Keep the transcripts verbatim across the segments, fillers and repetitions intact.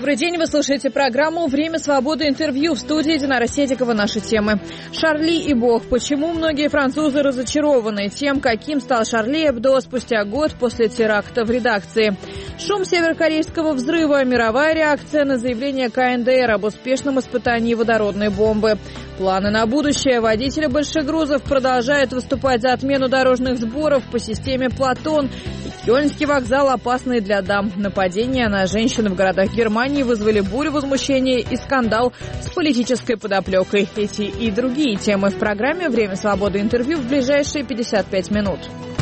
Добрый день, вы слушаете программу «Время свободы. Интервью». В студии Динара Седикова. Наши темы. Шарли и Бог. Почему многие французы разочарованы тем, каким стал Шарли Эбдо спустя год после теракта в редакции? Шум северокорейского взрыва. Мировая реакция на заявление ка эн дэ эр об успешном испытании водородной бомбы. Планы на будущее. Водители большегрузов продолжают выступать за отмену дорожных сборов по системе «Платон». И Кёльнский вокзал опасный для дам. Нападения на женщин в городах Германии вызвали бурю возмущения и скандал с политической подоплекой. Эти и другие темы в программе «Время свободы. Интервью» в ближайшие пятьдесят пять минут.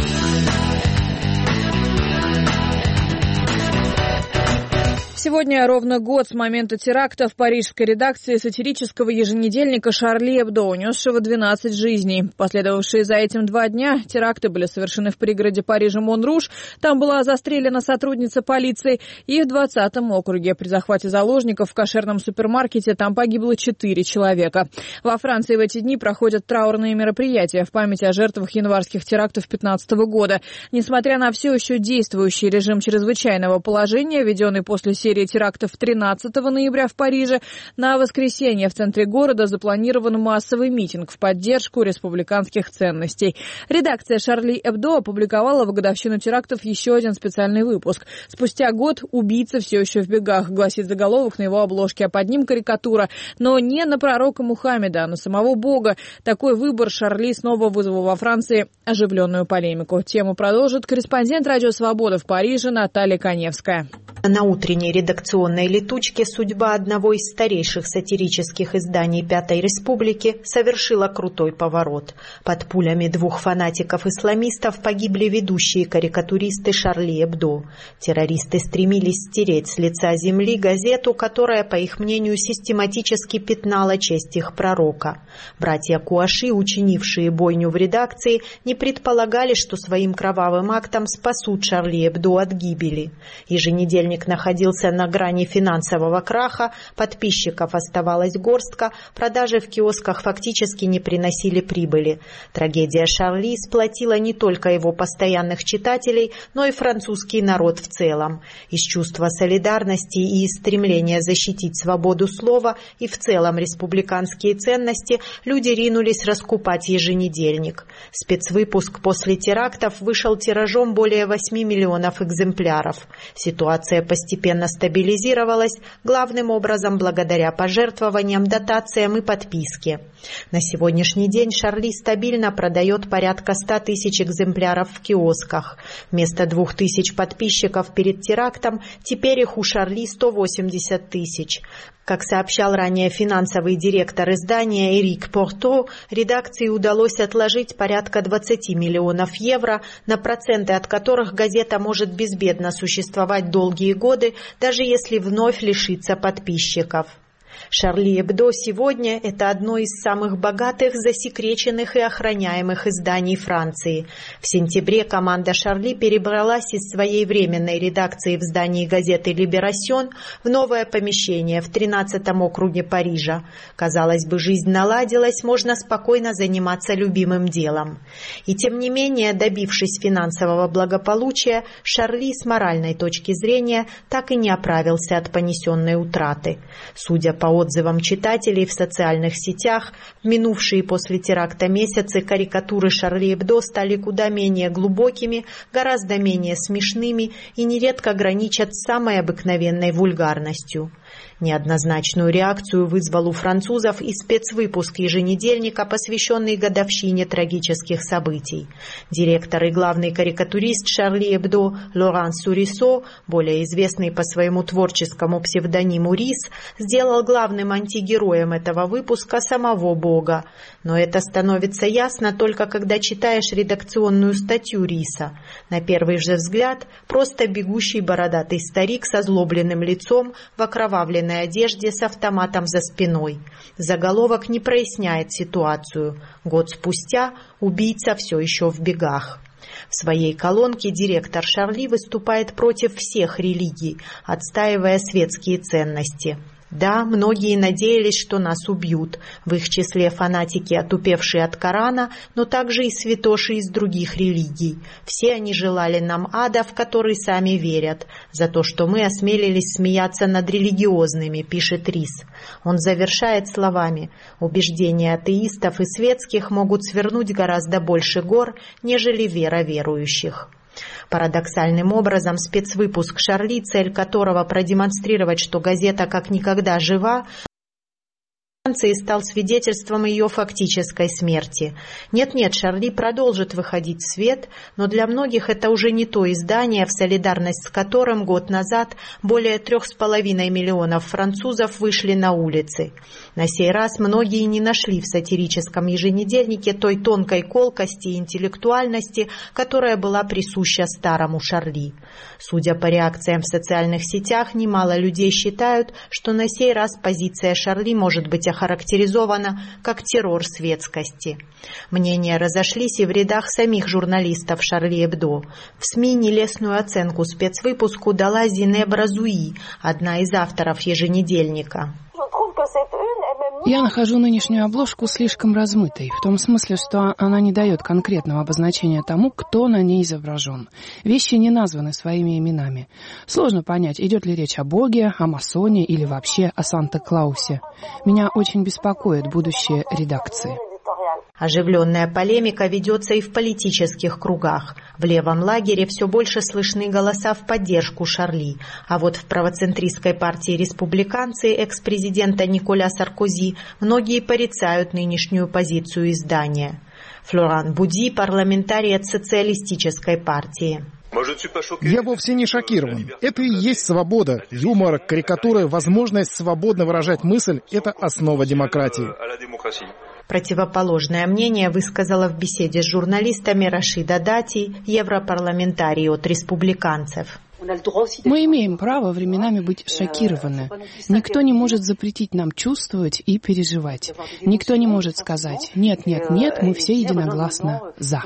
Сегодня ровно год с момента теракта в парижской редакции сатирического еженедельника «Шарли Эбдо», унесшего двенадцать жизней. Последовавшие за этим два дня теракты были совершены в пригороде Парижа Монруж. Там была застрелена сотрудница полиции. И в двадцатом округе при захвате заложников в кошерном супермаркете там погибло четыре человека. Во Франции в эти дни проходят траурные мероприятия в память о жертвах январских терактов две тысячи пятнадцатого года. Несмотря на все еще действующий режим чрезвычайного положения, введенный после серии терактов тринадцатого ноября в Париже, на воскресенье в центре города запланирован массовый митинг в поддержку республиканских ценностей. Редакция «Шарли Эбдо» опубликовала в годовщину терактов еще один специальный выпуск. Спустя год убийца все еще в бегах, гласит заголовок на его обложке, а под ним карикатура. Но не на пророка Мухаммеда, а на самого Бога. Такой выбор Шарли снова вызвал во Франции оживленную полемику. Тему продолжит корреспондент «Радио Свобода» в Париже Наталья Коневская. На утренней редакционной летучке судьба одного из старейших сатирических изданий Пятой Республики совершила крутой поворот. Под пулями двух фанатиков-исламистов погибли ведущие карикатуристы Шарли Эбдо. Террористы стремились стереть с лица земли газету, которая, по их мнению, систематически пятнала честь их пророка. Братья Куаши, учинившие бойню в редакции, не предполагали, что своим кровавым актом спасут Шарли Эбдо от гибели. Еженедельник находился на грани финансового краха, подписчиков оставалась горстка, продажи в киосках фактически не приносили прибыли. Трагедия Шарли сплотила не только его постоянных читателей, но и французский народ в целом. Из чувства солидарности и из стремления защитить свободу слова и в целом республиканские ценности люди ринулись раскупать еженедельник. Спецвыпуск после терактов вышел тиражом более восьми миллионов экземпляров. Ситуация постепенно стабилизировалась, главным образом благодаря пожертвованиям, дотациям и подписке. На сегодняшний день Шарли стабильно продает порядка ста тысяч экземпляров в киосках. Вместо двух тысяч подписчиков перед терактом теперь их у Шарли сто восемьдесят тысяч. Как сообщал ранее финансовый директор издания Эрик Порто, редакции удалось отложить порядка двадцати миллионов евро, на проценты от которых газета может безбедно существовать долгие годы, даже если вновь лишится подписчиков. «Шарли Эбдо» сегодня – это одно из самых богатых, засекреченных и охраняемых изданий Франции. В сентябре команда Шарли перебралась из своей временной редакции в здании газеты «Либерасьон» в новое помещение в тринадцатом округе Парижа. Казалось бы, жизнь наладилась, можно спокойно заниматься любимым делом. И тем не менее, добившись финансового благополучия, Шарли с моральной точки зрения так и не оправился от понесенной утраты. Судя по отзывам читателей в социальных сетях, в минувшие после теракта месяцы карикатуры Шарли Эбдо стали куда менее глубокими, гораздо менее смешными и нередко граничат с самой обыкновенной вульгарностью. Неоднозначную реакцию вызвал у французов и спецвыпуск еженедельника, посвященный годовщине трагических событий. Директор и главный карикатурист Шарли Эбдо Лоран Сурисо, более известный по своему творческому псевдониму Рис, сделал главным антигероем этого выпуска самого Бога. Но это становится ясно только когда читаешь редакционную статью Риса. На первый же взгляд, просто бегущий бородатый старик с озлобленным лицом в окровавленной одежде с автоматом за спиной. Заголовок не проясняет ситуацию. Год спустя убийца все еще в бегах. В своей колонке директор Шарли выступает против всех религий, отстаивая светские ценности. Да, многие надеялись, что нас убьют, в их числе фанатики, отупевшие от Корана, но также и святоши из других религий. Все они желали нам ада, в который сами верят, за то, что мы осмелились смеяться над религиозными, пишет Рис. Он завершает словами: убеждения атеистов и светских могут свернуть гораздо больше гор, нежели вера верующих. Парадоксальным образом спецвыпуск «Шарли», цель которого продемонстрировать, что газета как никогда жива, Франции стал свидетельством ее фактической смерти. Нет-нет, «Шарли» продолжит выходить в свет, но для многих это уже не то издание, в солидарность с которым год назад более трех с половиной миллионов французов вышли на улицы. На сей раз многие не нашли в сатирическом еженедельнике той тонкой колкости и интеллектуальности, которая была присуща старому «Шарли». Судя по реакциям в социальных сетях, немало людей считают, что на сей раз позиция «Шарли» может быть охарактеризована как террор светскости. Мнения разошлись и в рядах самих журналистов «Шарли Эбдо». В СМИ нелестную оценку спецвыпуску дала Зинеб Разуи, одна из авторов еженедельника. Я нахожу нынешнюю обложку слишком размытой, в том смысле, что она не дает конкретного обозначения тому, кто на ней изображен. Вещи не названы своими именами. Сложно понять, идет ли речь о Боге, о масоне или вообще о Санта-Клаусе. Меня очень беспокоит будущее редакции. Оживленная полемика ведется и в политических кругах. В левом лагере все больше слышны голоса в поддержку «Шарли», а вот в правоцентристской партии республиканцы экс-президента Николя Саркози многие порицают нынешнюю позицию издания. Флоран Буди, парламентарий от социалистической партии. Я вовсе не шокирован. Это и есть свобода. Юмор, карикатуры, возможность свободно выражать мысль – это основа демократии. Противоположное мнение высказала в беседе с журналистами Рашида Дати, европарламентарий от республиканцев. Мы имеем право временами быть шокированы. Никто не может запретить нам чувствовать и переживать. Никто не может сказать «нет, нет, нет, мы все единогласно за».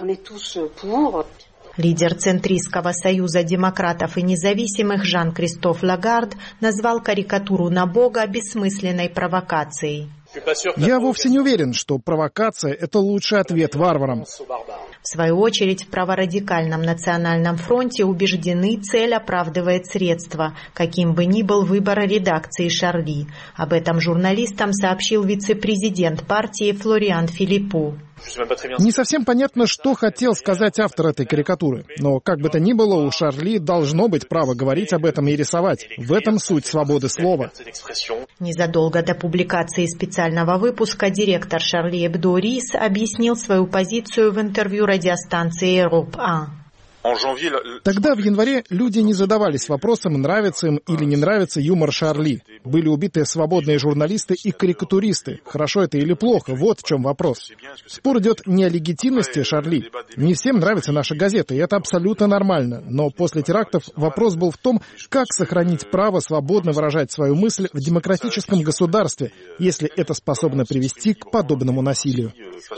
Лидер Центристского союза демократов и независимых Жан-Кристоф Лагард назвал карикатуру на Бога бессмысленной провокацией. Я вовсе не уверен, что провокация – это лучший ответ варварам. В свою очередь, в праворадикальном национальном фронте убеждены, цель оправдывает средства, каким бы ни был выбор редакции «Шарли». Об этом журналистам сообщил вице-президент партии Флориан Филиппу. Не совсем понятно, что хотел сказать автор этой карикатуры. Но, как бы то ни было, у «Шарли» должно быть право говорить об этом и рисовать. В этом суть свободы слова. Незадолго до публикации специального выпуска директор «Шарли Эбдо» Рис объяснил свою позицию в интервью радиостанции «Европа». Тогда, в январе, люди не задавались вопросом, нравится им или не нравится юмор «Шарли». Были убиты свободные журналисты и карикатуристы. Хорошо это или плохо, вот в чем вопрос. Спор идет не о легитимности «Шарли». Не всем нравится наша газета, и это абсолютно нормально. Но после терактов вопрос был в том, как сохранить право свободно выражать свою мысль в демократическом государстве, если это способно привести к подобному насилию.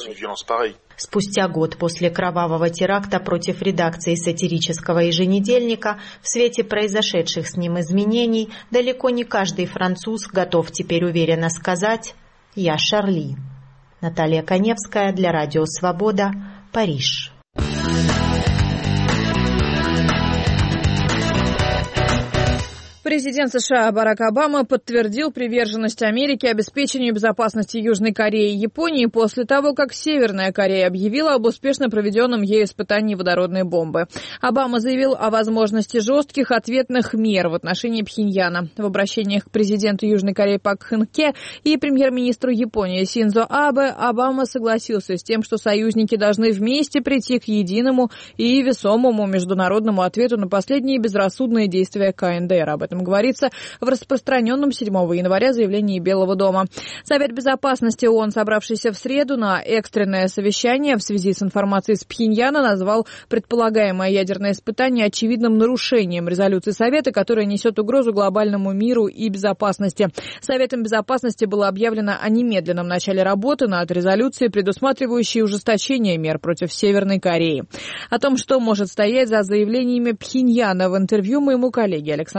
Спустя год после кровавого теракта против редакции сатирического еженедельника, в свете произошедших с ним изменений, далеко не каждый француз готов теперь уверенно сказать «Я Шарли». Наталья Коневская для Радио Свобода, Париж. Президент США Барак Обама подтвердил приверженность Америки обеспечению безопасности Южной Кореи и Японии после того, как Северная Корея объявила об успешно проведенном ею испытании водородной бомбы. Обама заявил о возможности жестких ответных мер в отношении Пхеньяна. В обращениях к президенту Южной Кореи Пак Кын Хе и премьер-министру Японии Синдзо Абе Обама согласился с тем, что союзники должны вместе прийти к единому и весомому международному ответу на последние безрассудные действия ка эн дэ эр. Об этом говорится в распространенном седьмого января заявлении Белого дома. Совет безопасности ООН, собравшийся в среду на экстренное совещание в связи с информацией с Пхеньяна, назвал предполагаемое ядерное испытание очевидным нарушением резолюции Совета, которая несет угрозу глобальному миру и безопасности. Советом безопасности было объявлено о немедленном начале работы над резолюцией, предусматривающей ужесточение мер против Северной Кореи. О том, что может стоять за заявлениями Пхеньяна, в интервью моему коллеге Александру Гостеву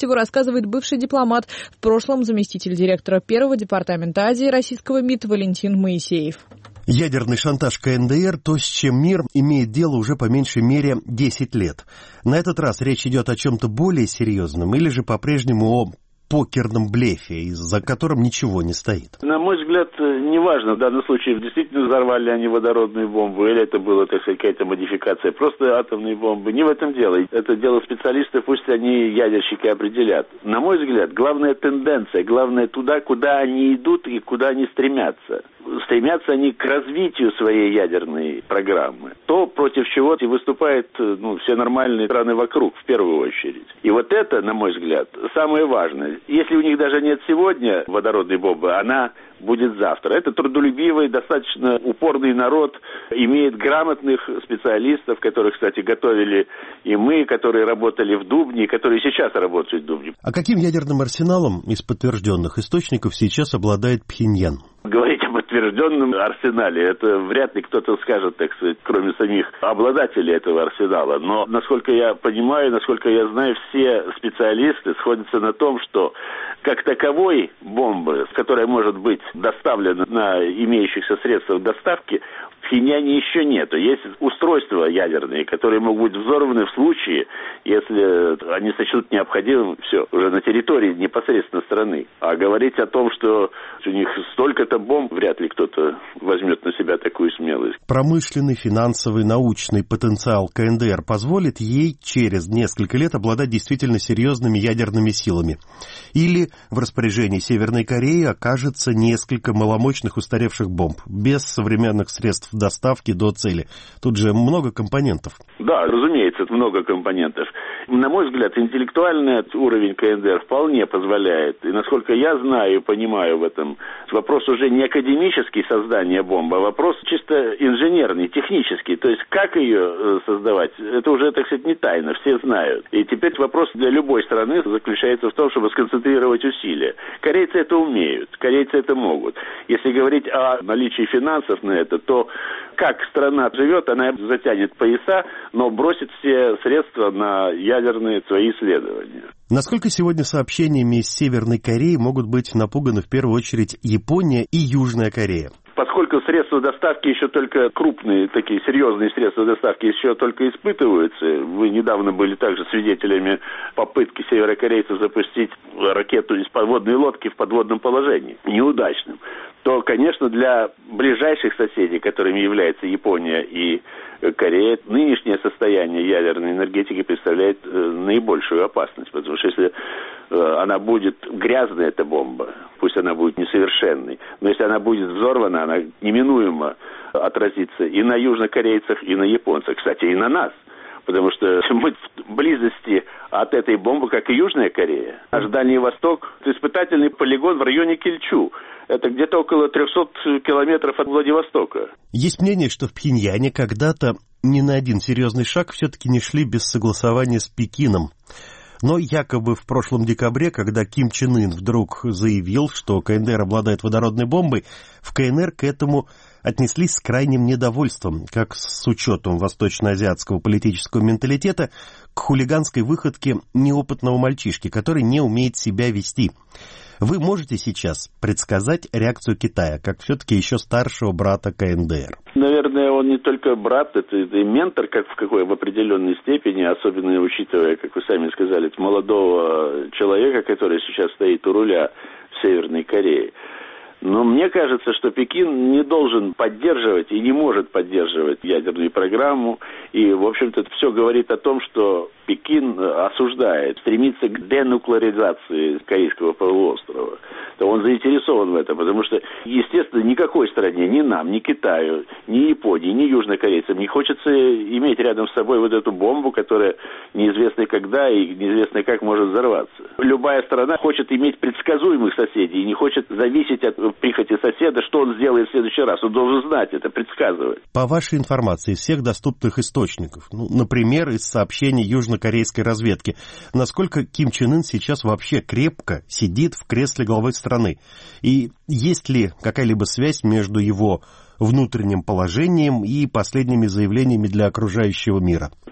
всего рассказывает бывший дипломат, в прошлом заместитель директора первого департамента Азии российского МИД Валентин Моисеев. Ядерный шантаж ка эн дэ эр – то, с чем мир имеет дело уже по меньшей мере десять лет. На этот раз речь идет о чем-то более серьезном или же по-прежнему о покерном блефе, за которым ничего не стоит? На мой взгляд, неважно, в данном случае действительно взорвали они водородную бомбу, или это была, так сказать, какая-то модификация, просто атомные бомбы. Не в этом дело. Это дело специалистов, пусть они, ядерщики, определят. На мой взгляд, главная тенденция, главное туда, куда они идут и куда они стремятся. Стремятся они к развитию своей ядерной программы. То, против чего выступают ну, все нормальные страны вокруг, в первую очередь. И вот это, на мой взгляд, самое важное. Если у них даже нет сегодня водородной бомбы, она будет завтра. Это трудолюбивый, достаточно упорный народ, имеет грамотных специалистов, которых, кстати, готовили и мы, которые работали в Дубне, и которые сейчас работают в Дубне. А каким ядерным арсеналом из подтвержденных источников сейчас обладает Пхеньян? Говорить о подтвержденном арсенале, это вряд ли кто-то скажет, так сказать, кроме самих обладателей этого арсенала. Но, насколько я понимаю, насколько я знаю, все специалисты сходятся на том, что как таковой бомбы, которая может быть доставлена на имеющихся средствах доставки, в Пхеньяне еще нету. Есть устройства ядерные, которые могут быть взорваны в случае, если они сочтут необходимым, все, уже на территории непосредственно страны. А говорить о том, что у них столько-то бомб, вряд ли кто-то возьмет на себя такую смелость. Промышленный, финансовый, научный потенциал ка эн дэ эр позволит ей через несколько лет обладать действительно серьезными ядерными силами. Или в распоряжении Северной Кореи окажется несколько маломощных устаревших бомб, без современных средств доставки до цели. Тут же много компонентов. Да, разумеется, много компонентов. На мой взгляд, интеллектуальный уровень ка эн дэ эр вполне позволяет. И насколько я знаю и понимаю в этом, вопрос уже не академический создания бомбы, а вопрос чисто инженерный, технический. То есть как ее создавать, это уже, так сказать, не тайна, все знают. И теперь вопрос для любой страны заключается в том, чтобы сконцентрировать усилия. Корейцы это умеют, корейцы это могут. Если говорить о наличии финансов на это, то как страна живет, она затянет пояса, но бросит все средства на ядерные свои исследования. Насколько сегодня сообщениями из Северной Кореи могут быть напуганы в первую очередь Япония и Южная Корея? Поскольку средства доставки еще только крупные, такие серьезные средства доставки еще только испытываются, вы недавно были также свидетелями попытки северокорейцев запустить ракету из подводной лодки в подводном положении, неудачным, то, конечно, для ближайших соседей, которыми являются Япония и Корея, нынешнее состояние ядерной энергетики представляет э, наибольшую опасность, потому что если э, она будет грязная, эта бомба, пусть она будет несовершенной, но если она будет взорвана, она неминуемо отразится и на южнокорейцах, и на японцах, кстати, и на нас. Потому что мы в близости от этой бомбы, как и Южная Корея. Наш Дальний Восток – это испытательный полигон в районе Кильчу. Это где-то около трехсот километров от Владивостока. Есть мнение, что в Пхеньяне когда-то ни на один серьезный шаг все-таки не шли без согласования с Пекином. Но якобы в прошлом декабре, когда Ким Чен Ын вдруг заявил, что ка эн дэ эр обладает водородной бомбой, в ка эн эр к этому отнеслись с крайним недовольством, как с учетом восточноазиатского политического менталитета к хулиганской выходке неопытного мальчишки, который не умеет себя вести. Вы можете сейчас предсказать реакцию Китая, как все-таки еще старшего брата ка эн дэ эр? Наверное, он не только брат, это и ментор, как в какой в определенной степени, особенно учитывая, как вы сами сказали, молодого человека, который сейчас стоит у руля в Северной Корее. Но мне кажется, что Пекин не должен поддерживать и не может поддерживать ядерную программу. И, в общем-то, это все говорит о том, что Пекин осуждает, стремится к денуклеаризации Корейского полуострова. То он заинтересован в этом, потому что, естественно, никакой стране, ни нам, ни Китаю, ни Японии, ни южнокорейцам не хочется иметь рядом с собой вот эту бомбу, которая неизвестно когда и неизвестно как может взорваться. Любая страна хочет иметь предсказуемых соседей и не хочет зависеть от прихоти соседа, что он сделает в следующий раз. Он должен знать это, предсказывать. По вашей информации, из всех доступных источников, ну, например, из сообщений южнокорейской разведки, насколько Ким Чен Ын сейчас вообще крепко сидит в кресле главы страны? И есть ли какая-либо связь между его внутренним положением и последними заявлениями для окружающего мира? Я не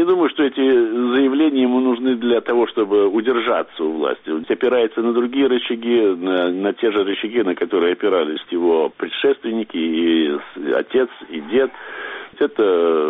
не думаю, что эти заявления ему нужны для того, чтобы удержаться у власти. Он опирается на другие рычаги, на, на те же рычаги, на которые опирались его предшественники, и отец, и дед. Это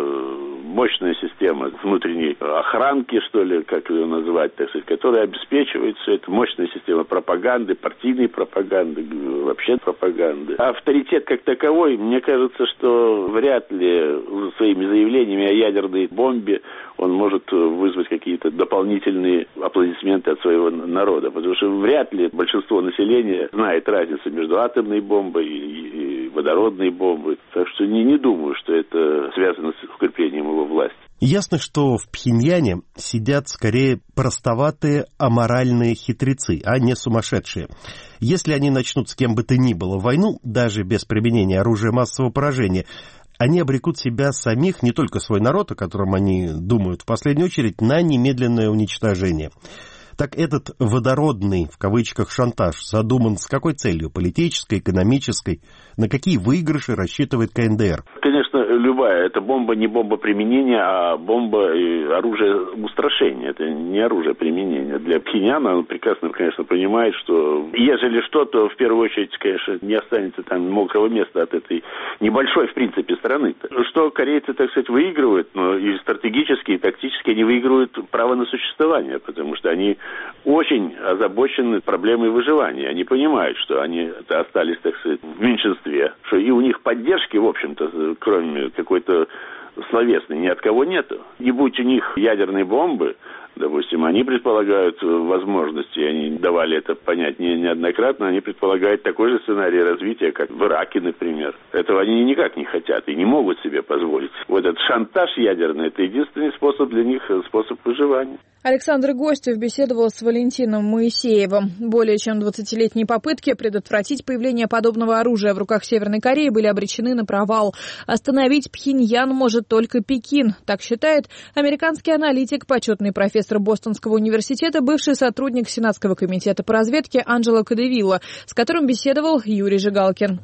мощная система внутренней охранки, что ли, как ее назвать, так сказать, которая обеспечивает все это. Мощная система пропаганды, партийной пропаганды, вообще пропаганды. А авторитет как таковой, мне кажется, что вряд ли своими заявлениями о ядерной бомбе он может вызвать какие-то дополнительные аплодисменты от своего народа. Потому что вряд ли большинство населения знает разницу между атомной бомбой и водородной бомбой. Так что не, не думаю, что это связано с укреплением его власти. Ясно, что в Пхеньяне сидят скорее простоватые аморальные хитрецы, а не сумасшедшие. Если они начнут с кем бы то ни было войну, даже без применения оружия массового поражения, они обрекут себя самих, не только свой народ, о котором они думают в последнюю очередь, на немедленное уничтожение. Так этот водородный, в кавычках, шантаж задуман с какой целью? Политической, экономической? На какие выигрыши рассчитывает ка эн дэ эр? Конечно, любая. Это бомба не бомба применения, а бомба и оружие устрашения. Это не оружие применения. Для Пхеньяна он прекрасно, конечно, понимает, что ежели что, то в первую очередь, конечно, не останется там мокрого места от этой небольшой, в принципе, страны. Что корейцы, так сказать, выигрывают, но и стратегически, и тактически они выигрывают право на существование, потому что они очень озабочены проблемой выживания. Они понимают, что они остались, так сказать, в меньшинстве, что и у них поддержки, в общем-то, кроме какой-то словесной, ни от кого нету. Не будь у них ядерной бомбы, допустим, они предполагают возможности, они давали это понять не, неоднократно, они предполагают такой же сценарий развития, как в Ираке, например. Этого они никак не хотят и не могут себе позволить. Вот этот шантаж ядерный, это единственный способ для них, способ выживания. Александр Гостев беседовал с Валентином Моисеевым. Более чем двадцатилетние попытки предотвратить появление подобного оружия в руках Северной Кореи были обречены на провал. Остановить Пхеньян может только Пекин, так считает американский аналитик, почетный профессор Бостонского университета, бывший сотрудник Сенатского комитета по разведке Анджело Кадевилла, с которым беседовал Юрий Жигалкин.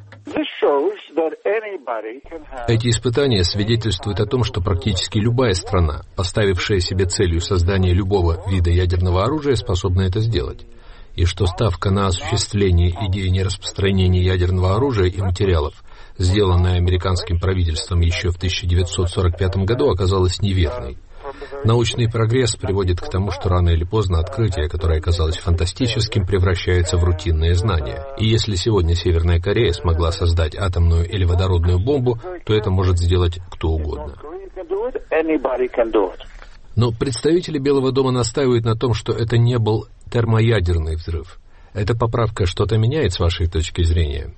Эти испытания свидетельствуют о том, что практически любая страна, поставившая себе целью создания любого вида ядерного оружия, способна это сделать. И что ставка на осуществление идеи нераспространения ядерного оружия и материалов, сделанная американским правительством еще в тысяча девятьсот сорок пятом году, оказалась неверной. Научный прогресс приводит к тому, что рано или поздно открытие, которое казалось фантастическим, превращается в рутинные знания. И если сегодня Северная Корея смогла создать атомную или водородную бомбу, то это может сделать кто угодно. Но представители Белого дома настаивают на том, что это не был термоядерный взрыв. Эта поправка что-то меняет с вашей точки зрения?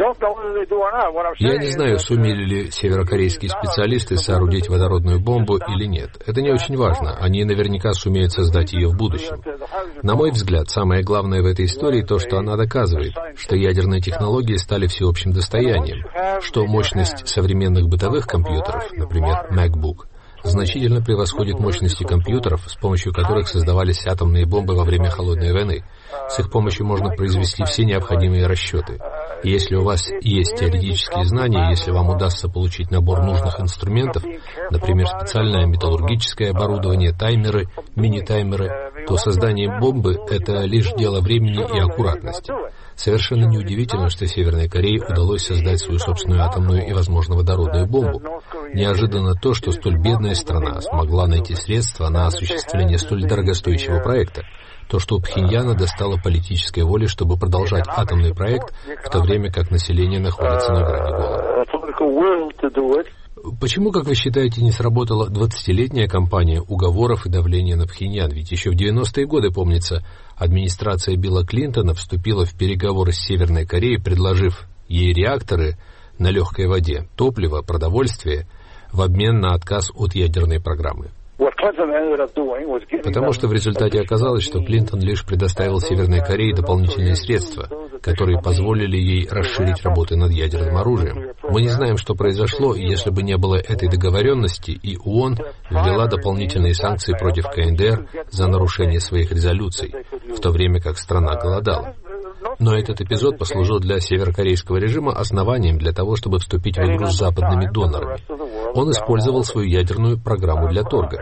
Я не знаю, сумели ли северокорейские специалисты соорудить водородную бомбу или нет. Это не очень важно. Они наверняка сумеют создать ее в будущем. На мой взгляд, самое главное в этой истории то, что она доказывает, что ядерные технологии стали всеобщим достоянием, что мощность современных бытовых компьютеров, например, MacBook, значительно превосходит мощности компьютеров, с помощью которых создавались атомные бомбы во время Холодной войны. С их помощью можно произвести все необходимые расчеты. И если у вас есть теоретические знания, если вам удастся получить набор нужных инструментов, например, специальное металлургическое оборудование, таймеры, мини-таймеры, то создание бомбы — это лишь дело времени и аккуратности. Совершенно неудивительно, что Северной Корее удалось создать свою собственную атомную и, возможно, водородную бомбу. Неожиданно то, что столь бедная страна смогла найти средства на осуществление столь дорогостоящего проекта. То, что у Пхеньяна достало политической воли, чтобы продолжать атомный проект, в то время как население находится на грани голода. Почему, как вы считаете, не сработала двадцатилетняя кампания уговоров и давления на Пхеньян? Ведь еще в девяностые годы, помнится, администрация Билла Клинтона вступила в переговоры с Северной Кореей, предложив ей реакторы на легкой воде, топливо, продовольствие в обмен на отказ от ядерной программы. Потому что в результате оказалось, что Клинтон лишь предоставил Северной Корее дополнительные средства, которые позволили ей расширить работы над ядерным оружием. Мы не знаем, что произошло, и если бы не было этой договоренности, и ООН ввела дополнительные санкции против ка эн дэ эр за нарушение своих резолюций, в то время как страна голодала. Но этот эпизод послужил для северокорейского режима основанием для того, чтобы вступить в игру с западными донорами. Он использовал свою ядерную программу для торга.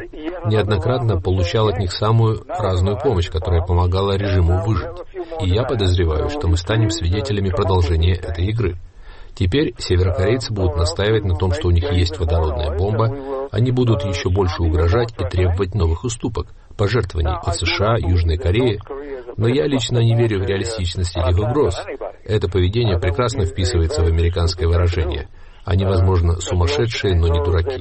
неоднократно получал от них самую разную помощь, которая помогала режиму выжить. И я подозреваю, что мы станем свидетелями продолжения этой игры. Теперь северокорейцы будут настаивать на том, что у них есть водородная бомба, они будут еще больше угрожать и требовать новых уступок, пожертвований от США, Южной Кореи. Но я лично не верю в реалистичность этих угроз. Это поведение прекрасно вписывается в американское выражение. Они, возможно, сумасшедшие, но не дураки.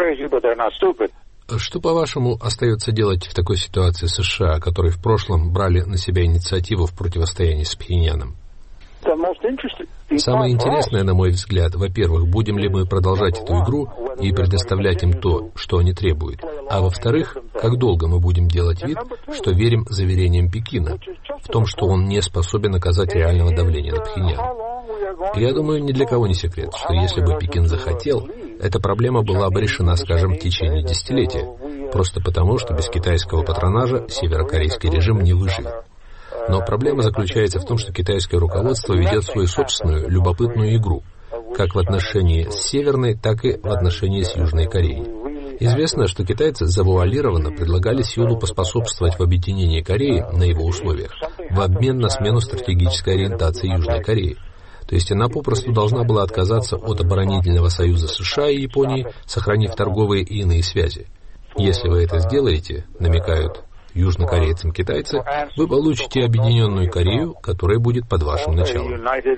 Что, по-вашему, остается делать в такой ситуации США, которые в прошлом брали на себя инициативу в противостоянии с Пхеньяном? Самое интересное, на мой взгляд, во-первых, будем ли мы продолжать эту игру и предоставлять им то, что они требуют, а во-вторых, как долго мы будем делать вид, что верим заверениям Пекина в том, что он не способен оказать реального давления на Пхеньян. Я думаю, ни для кого не секрет, что если бы Пекин захотел, эта проблема была бы решена, скажем, в течение десятилетия, просто потому, что без китайского патронажа северокорейский режим не выживет. Но проблема заключается в том, что китайское руководство ведет свою собственную любопытную игру, как в отношении с Северной, так и в отношении с Южной Кореей. Известно, что китайцы завуалированно предлагали Сеулу поспособствовать в объединении Кореи на его условиях, в обмен на смену стратегической ориентации Южной Кореи. То есть она попросту должна была отказаться от оборонительного союза США и Японии, сохранив торговые и иные связи. Если вы это сделаете, намекают южнокорейцам китайцы, вы получите объединенную Корею, которая будет под вашим началом.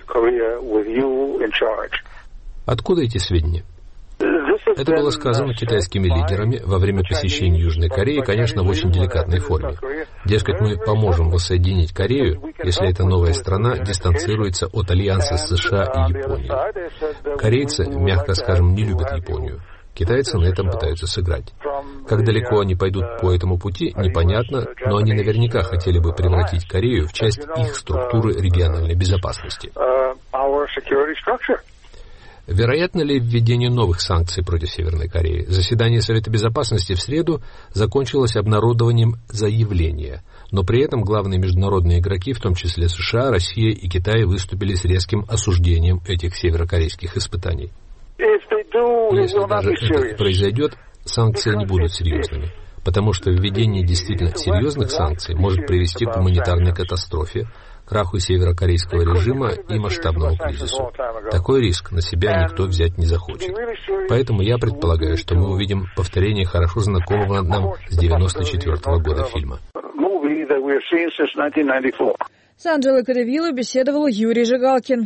Откуда эти сведения? Это было сказано китайскими лидерами во время посещения Южной Кореи, конечно, в очень деликатной форме. Дескать, мы поможем воссоединить Корею, если эта новая страна дистанцируется от альянса с США и Японией. Корейцы, мягко скажем, не любят Японию. Китайцы на этом пытаются сыграть. Как далеко они пойдут по этому пути, непонятно, но они наверняка хотели бы превратить Корею в часть их структуры региональной безопасности. Вероятно ли введение новых санкций против Северной Кореи? Заседание Совета Безопасности в среду закончилось обнародованием заявления, но при этом главные международные игроки, в том числе США, Россия и Китай, выступили с резким осуждением этих северокорейских испытаний. Если даже это произойдет, санкции не будут серьезными, потому что введение действительно серьезных санкций может привести к гуманитарной катастрофе, краху северокорейского режима и масштабному кризису. Такой риск на себя никто взять не захочет. Поэтому я предполагаю, что мы увидим повторение хорошо знакомого нам с девяносто четвёртого года фильма. С Анджелой Кадевилой беседовал Юрий Жигалкин.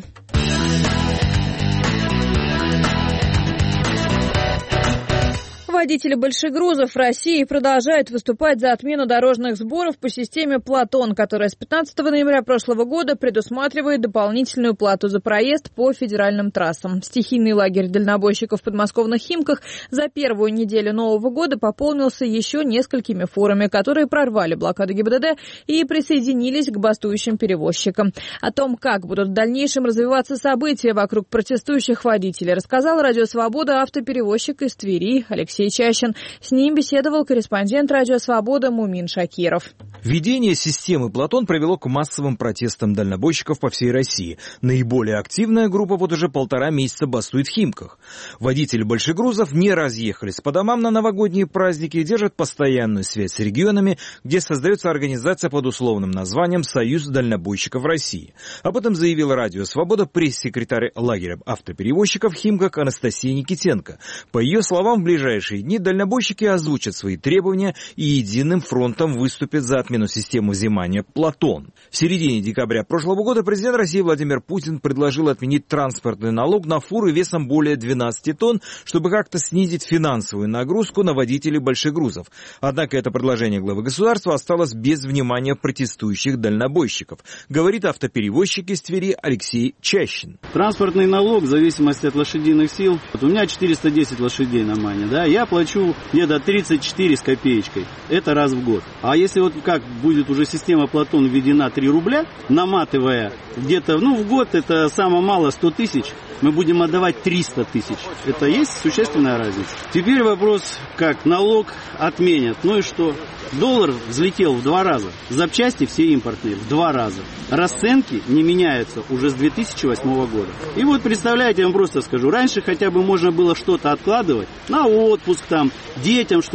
Водители большегрузов в России продолжают выступать за отмену дорожных сборов по системе «Платон», которая с пятнадцатого ноября прошлого года предусматривает дополнительную плату за проезд по федеральным трассам. Стихийный лагерь дальнобойщиков в подмосковных Химках за первую неделю Нового года пополнился еще несколькими фурами, которые прорвали блокаду ГИБДД и присоединились к бастующим перевозчикам. О том, как будут в дальнейшем развиваться события вокруг протестующих водителей, рассказал «Радио Свобода» автоперевозчик из Твери Алексей Чащин. С ним беседовал корреспондент «Радио Свобода» Мумин Шакиров. Введение системы «Платон» привело к массовым протестам дальнобойщиков по всей России. Наиболее активная группа вот уже полтора месяца бастует в Химках. Водители большегрузов не разъехались по домам на новогодние праздники и держат постоянную связь с регионами, где создается организация под условным названием «Союз дальнобойщиков России». Об этом заявила «Радио Свобода» пресс-секретарь лагеря автоперевозчиков в Химках Анастасия Никитенко. По ее словам, в ближайшие дни дальнобойщики озвучат свои требования и единым фронтом выступят за отмену системы взимания «Платон». В середине декабря прошлого года президент России Владимир Путин предложил отменить транспортный налог на фуры весом более двенадцати тонн, чтобы как-то снизить финансовую нагрузку на водителей большегрузов. Однако это предложение главы государства осталось без внимания протестующих дальнобойщиков, говорит автоперевозчик из Твери Алексей Чащин. Транспортный налог в зависимости от лошадиных сил. Вот у меня четыреста десять лошадей на мане, да, я плачу где-то тридцать четыре с копеечкой. Это раз в год. А если вот как будет уже система «Платон» введена три рубля, наматывая где-то, ну, в год это самое мало сто тысяч, мы будем отдавать триста тысяч. Это есть существенная разница. Теперь вопрос, как налог отменят. Ну и что? Доллар взлетел в два раза. Запчасти все импортные в два раза. Расценки не меняются уже с две тысячи восьмого года. И вот представляете, я вам просто скажу, раньше хотя бы можно было что-то откладывать, на отпуск там, детям что-то.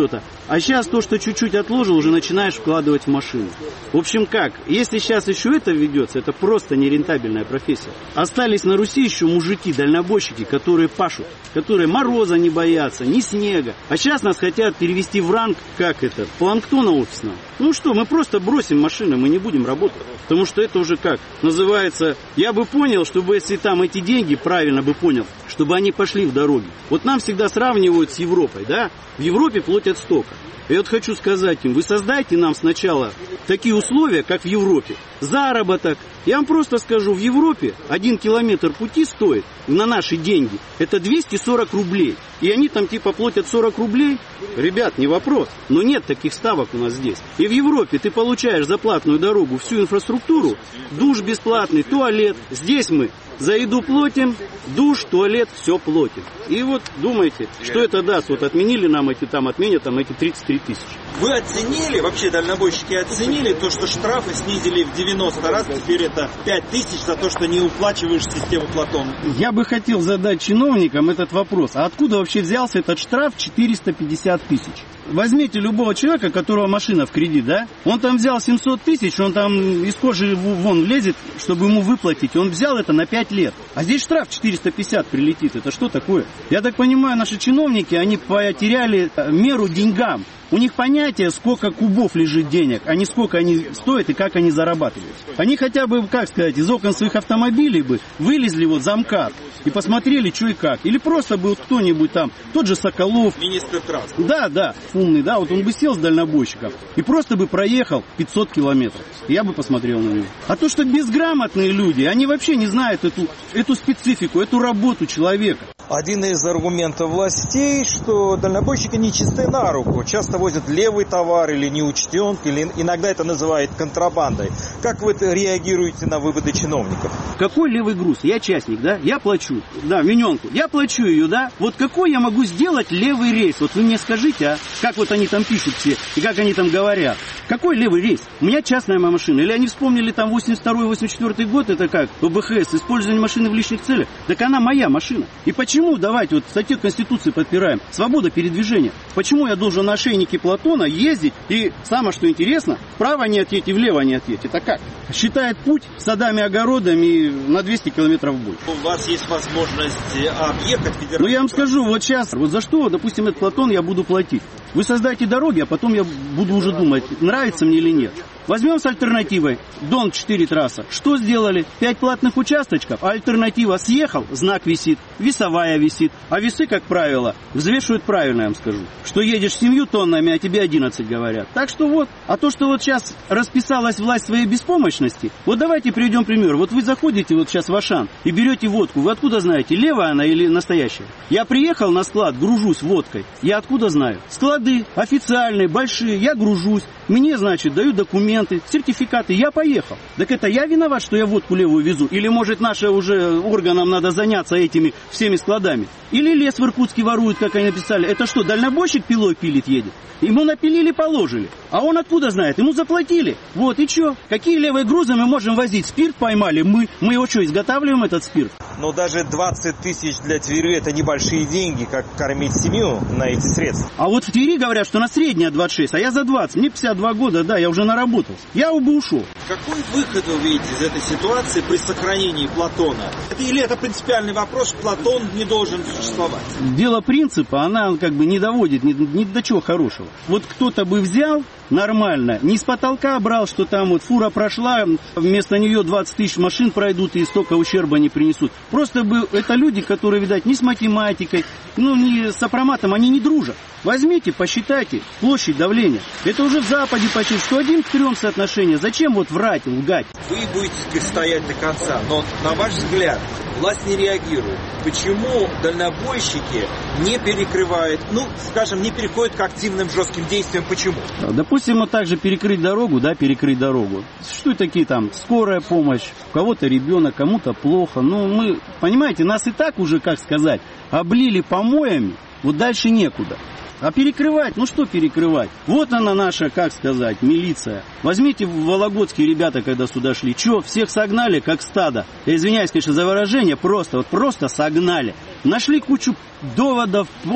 А сейчас то, что чуть-чуть отложил, уже начинаешь вкладывать в машину. В общем, как? Если сейчас еще это ведется, это просто нерентабельная профессия. Остались на Руси еще мужики, дальнобойщики, которые пашут, которые мороза не боятся, ни снега. А сейчас нас хотят перевести в ранг, как это, планктона офисного. Ну что, мы просто бросим машины, мы не будем работать. Потому что это уже как? Называется, я бы понял, чтобы если там эти деньги, правильно бы понял, чтобы они пошли в дороги. Вот нам всегда сравнивают с Европой, да? В Европе платят столько. И вот хочу сказать им, вы создайте нам сначала такие условия, как в Европе. Заработок. Я вам просто скажу, в Европе один километр пути стоит на наши деньги. Это двести сорок рублей. И они там типа платят сорок рублей. Ребят, не вопрос. Но нет таких ставок у нас здесь. И в Европе ты получаешь за платную дорогу всю инфраструктуру. Душ бесплатный, туалет. Здесь мы за еду платим, душ, туалет, все платим. И вот думайте, что это даст. Вот отменили нам эти там, отменят там эти тридцать три тысячи. Вы оценили, вообще дальнобойщики оценили то, что штрафы снизили в девяносто раз, теперь это пять тысяч за то, что не уплачиваешь систему Платон? Я бы хотел задать чиновникам этот вопрос. А откуда вообще взялся этот штраф четыреста пятьдесят тысяч? Возьмите любого человека, у которого машина в кредит, да? Он там взял семьсот тысяч, он там из кожи вон лезет, чтобы ему выплатить. Он взял это на пять лет. А здесь штраф четыреста пятьдесят прилетит. Это что такое? Я так понимаю, наши чиновники, они потеряли меру деньгам. У них понятие, сколько кубов лежит денег, а не сколько они стоят и как они зарабатывают. Они хотя бы, как сказать, из окон своих автомобилей бы вылезли вот за МКАД и посмотрели, что и как. Или просто был кто-нибудь там, тот же Соколов. Министр транспорта. Да, да, умный, да, вот он бы сел с дальнобойщиком и просто бы проехал пятьсот километров. Я бы посмотрел на него. А то, что безграмотные люди, они вообще не знают эту, эту специфику, эту работу человека. Один из аргументов властей, что дальнобойщики нечисты на руку. Часто возят левый товар или неучтен, или иногда это называют контрабандой. Как вы реагируете на выводы чиновников? Какой левый груз? Я частник, да? Я плачу. Да, миненку. Я плачу ее, да? Вот какой я могу сделать левый рейс? Вот вы мне скажите, а? Как вот они там пишут все, и как они там говорят. Какой левый рейс? У меня частная моя машина. Или они вспомнили там восемьдесят второй восемьдесят четвёртый год, это как? ОБХС, использование машины в личных целях. Так она моя машина. И почему, давайте, вот статью Конституции подпираем, свобода передвижения. Почему я должен на ошейнике Платона ездить и, самое что интересно, вправо не отъедь и влево не отъедь? Это как? Считает путь садами, огородами на двести километров больше. У вас есть возможность объехать федеральный. Ну я вам скажу, вот сейчас, вот за что, допустим, этот Платон я буду платить? Вы создайте дороги, а потом я буду уже думать, нравится мне или нет. Возьмем с альтернативой Дон четыре трасса. Что сделали? пять платных участочков, а альтернатива съехал, знак висит, весовая висит. А весы, как правило, взвешивают правильно, я вам скажу. Что едешь семью тоннами, а тебе одиннадцать говорят. Так что вот. А то, что вот сейчас расписалась власть своей беспомощности, вот давайте приведем пример. Вот вы заходите вот сейчас в Ашан и берете водку. Вы откуда знаете, левая она или настоящая? Я приехал на склад, гружусь водкой. Я откуда знаю? Склады официальные, большие, я гружусь. Мне, значит, дают документы, сертификаты, я поехал. Так это я виноват, что я водку левую везу? Или, может, нашим уже органам надо заняться этими всеми складами? Или лес в Иркутске воруют, как они написали? Это что, дальнобойщик пилой пилит едет? Ему напилили, положили. А он откуда знает? Ему заплатили. Вот, и что? Какие левые грузы мы можем возить? Спирт поймали мы. Мы его что, изготавливаем, этот спирт? Но даже двадцать тысяч для Твери это небольшие деньги, как кормить семью на эти средства. А вот в Твери говорят, что на средняя двадцать шесть, а я за двадцать. Мне пятьдесят два года, да, я уже наработал. Я бы ушел. Какой выход вы видите из этой ситуации при сохранении Платона? Это, или это принципиальный вопрос, что Платон не должен существовать? Дело принципа, она как бы не доводит ни, ни до чего хорошего. Вот кто-то бы взял нормально, не с потолка брал, что там вот фура прошла, вместо нее двадцать тысяч машин пройдут и столько ущерба не принесут. Просто бы это люди, которые, видать, ни с математикой, ну, ни с апроматом, они не дружат. Возьмите, посчитайте площадь давления. Это уже в Западе почти, что один к трем соотношение. Зачем вот врать, лгать? Вы будете стоять до конца, но на ваш взгляд власть не реагирует. Почему дальнобойщики не перекрывают, ну, скажем, не переходят к активным жестким действиям? Почему? Допустим, вот так же перекрыть дорогу, да, перекрыть дорогу. Что такие там, скорая помощь, у кого-то ребенок, кому-то плохо. Ну, мы, понимаете, нас и так уже, как сказать, облили помоями, вот дальше некуда. А перекрывать, ну что перекрывать? Вот она наша, как сказать, милиция. Возьмите в Вологодские ребята, когда сюда шли. Че, всех согнали, как стадо. Я извиняюсь, конечно, за выражение, просто, вот просто согнали. Нашли кучу доводов, вот.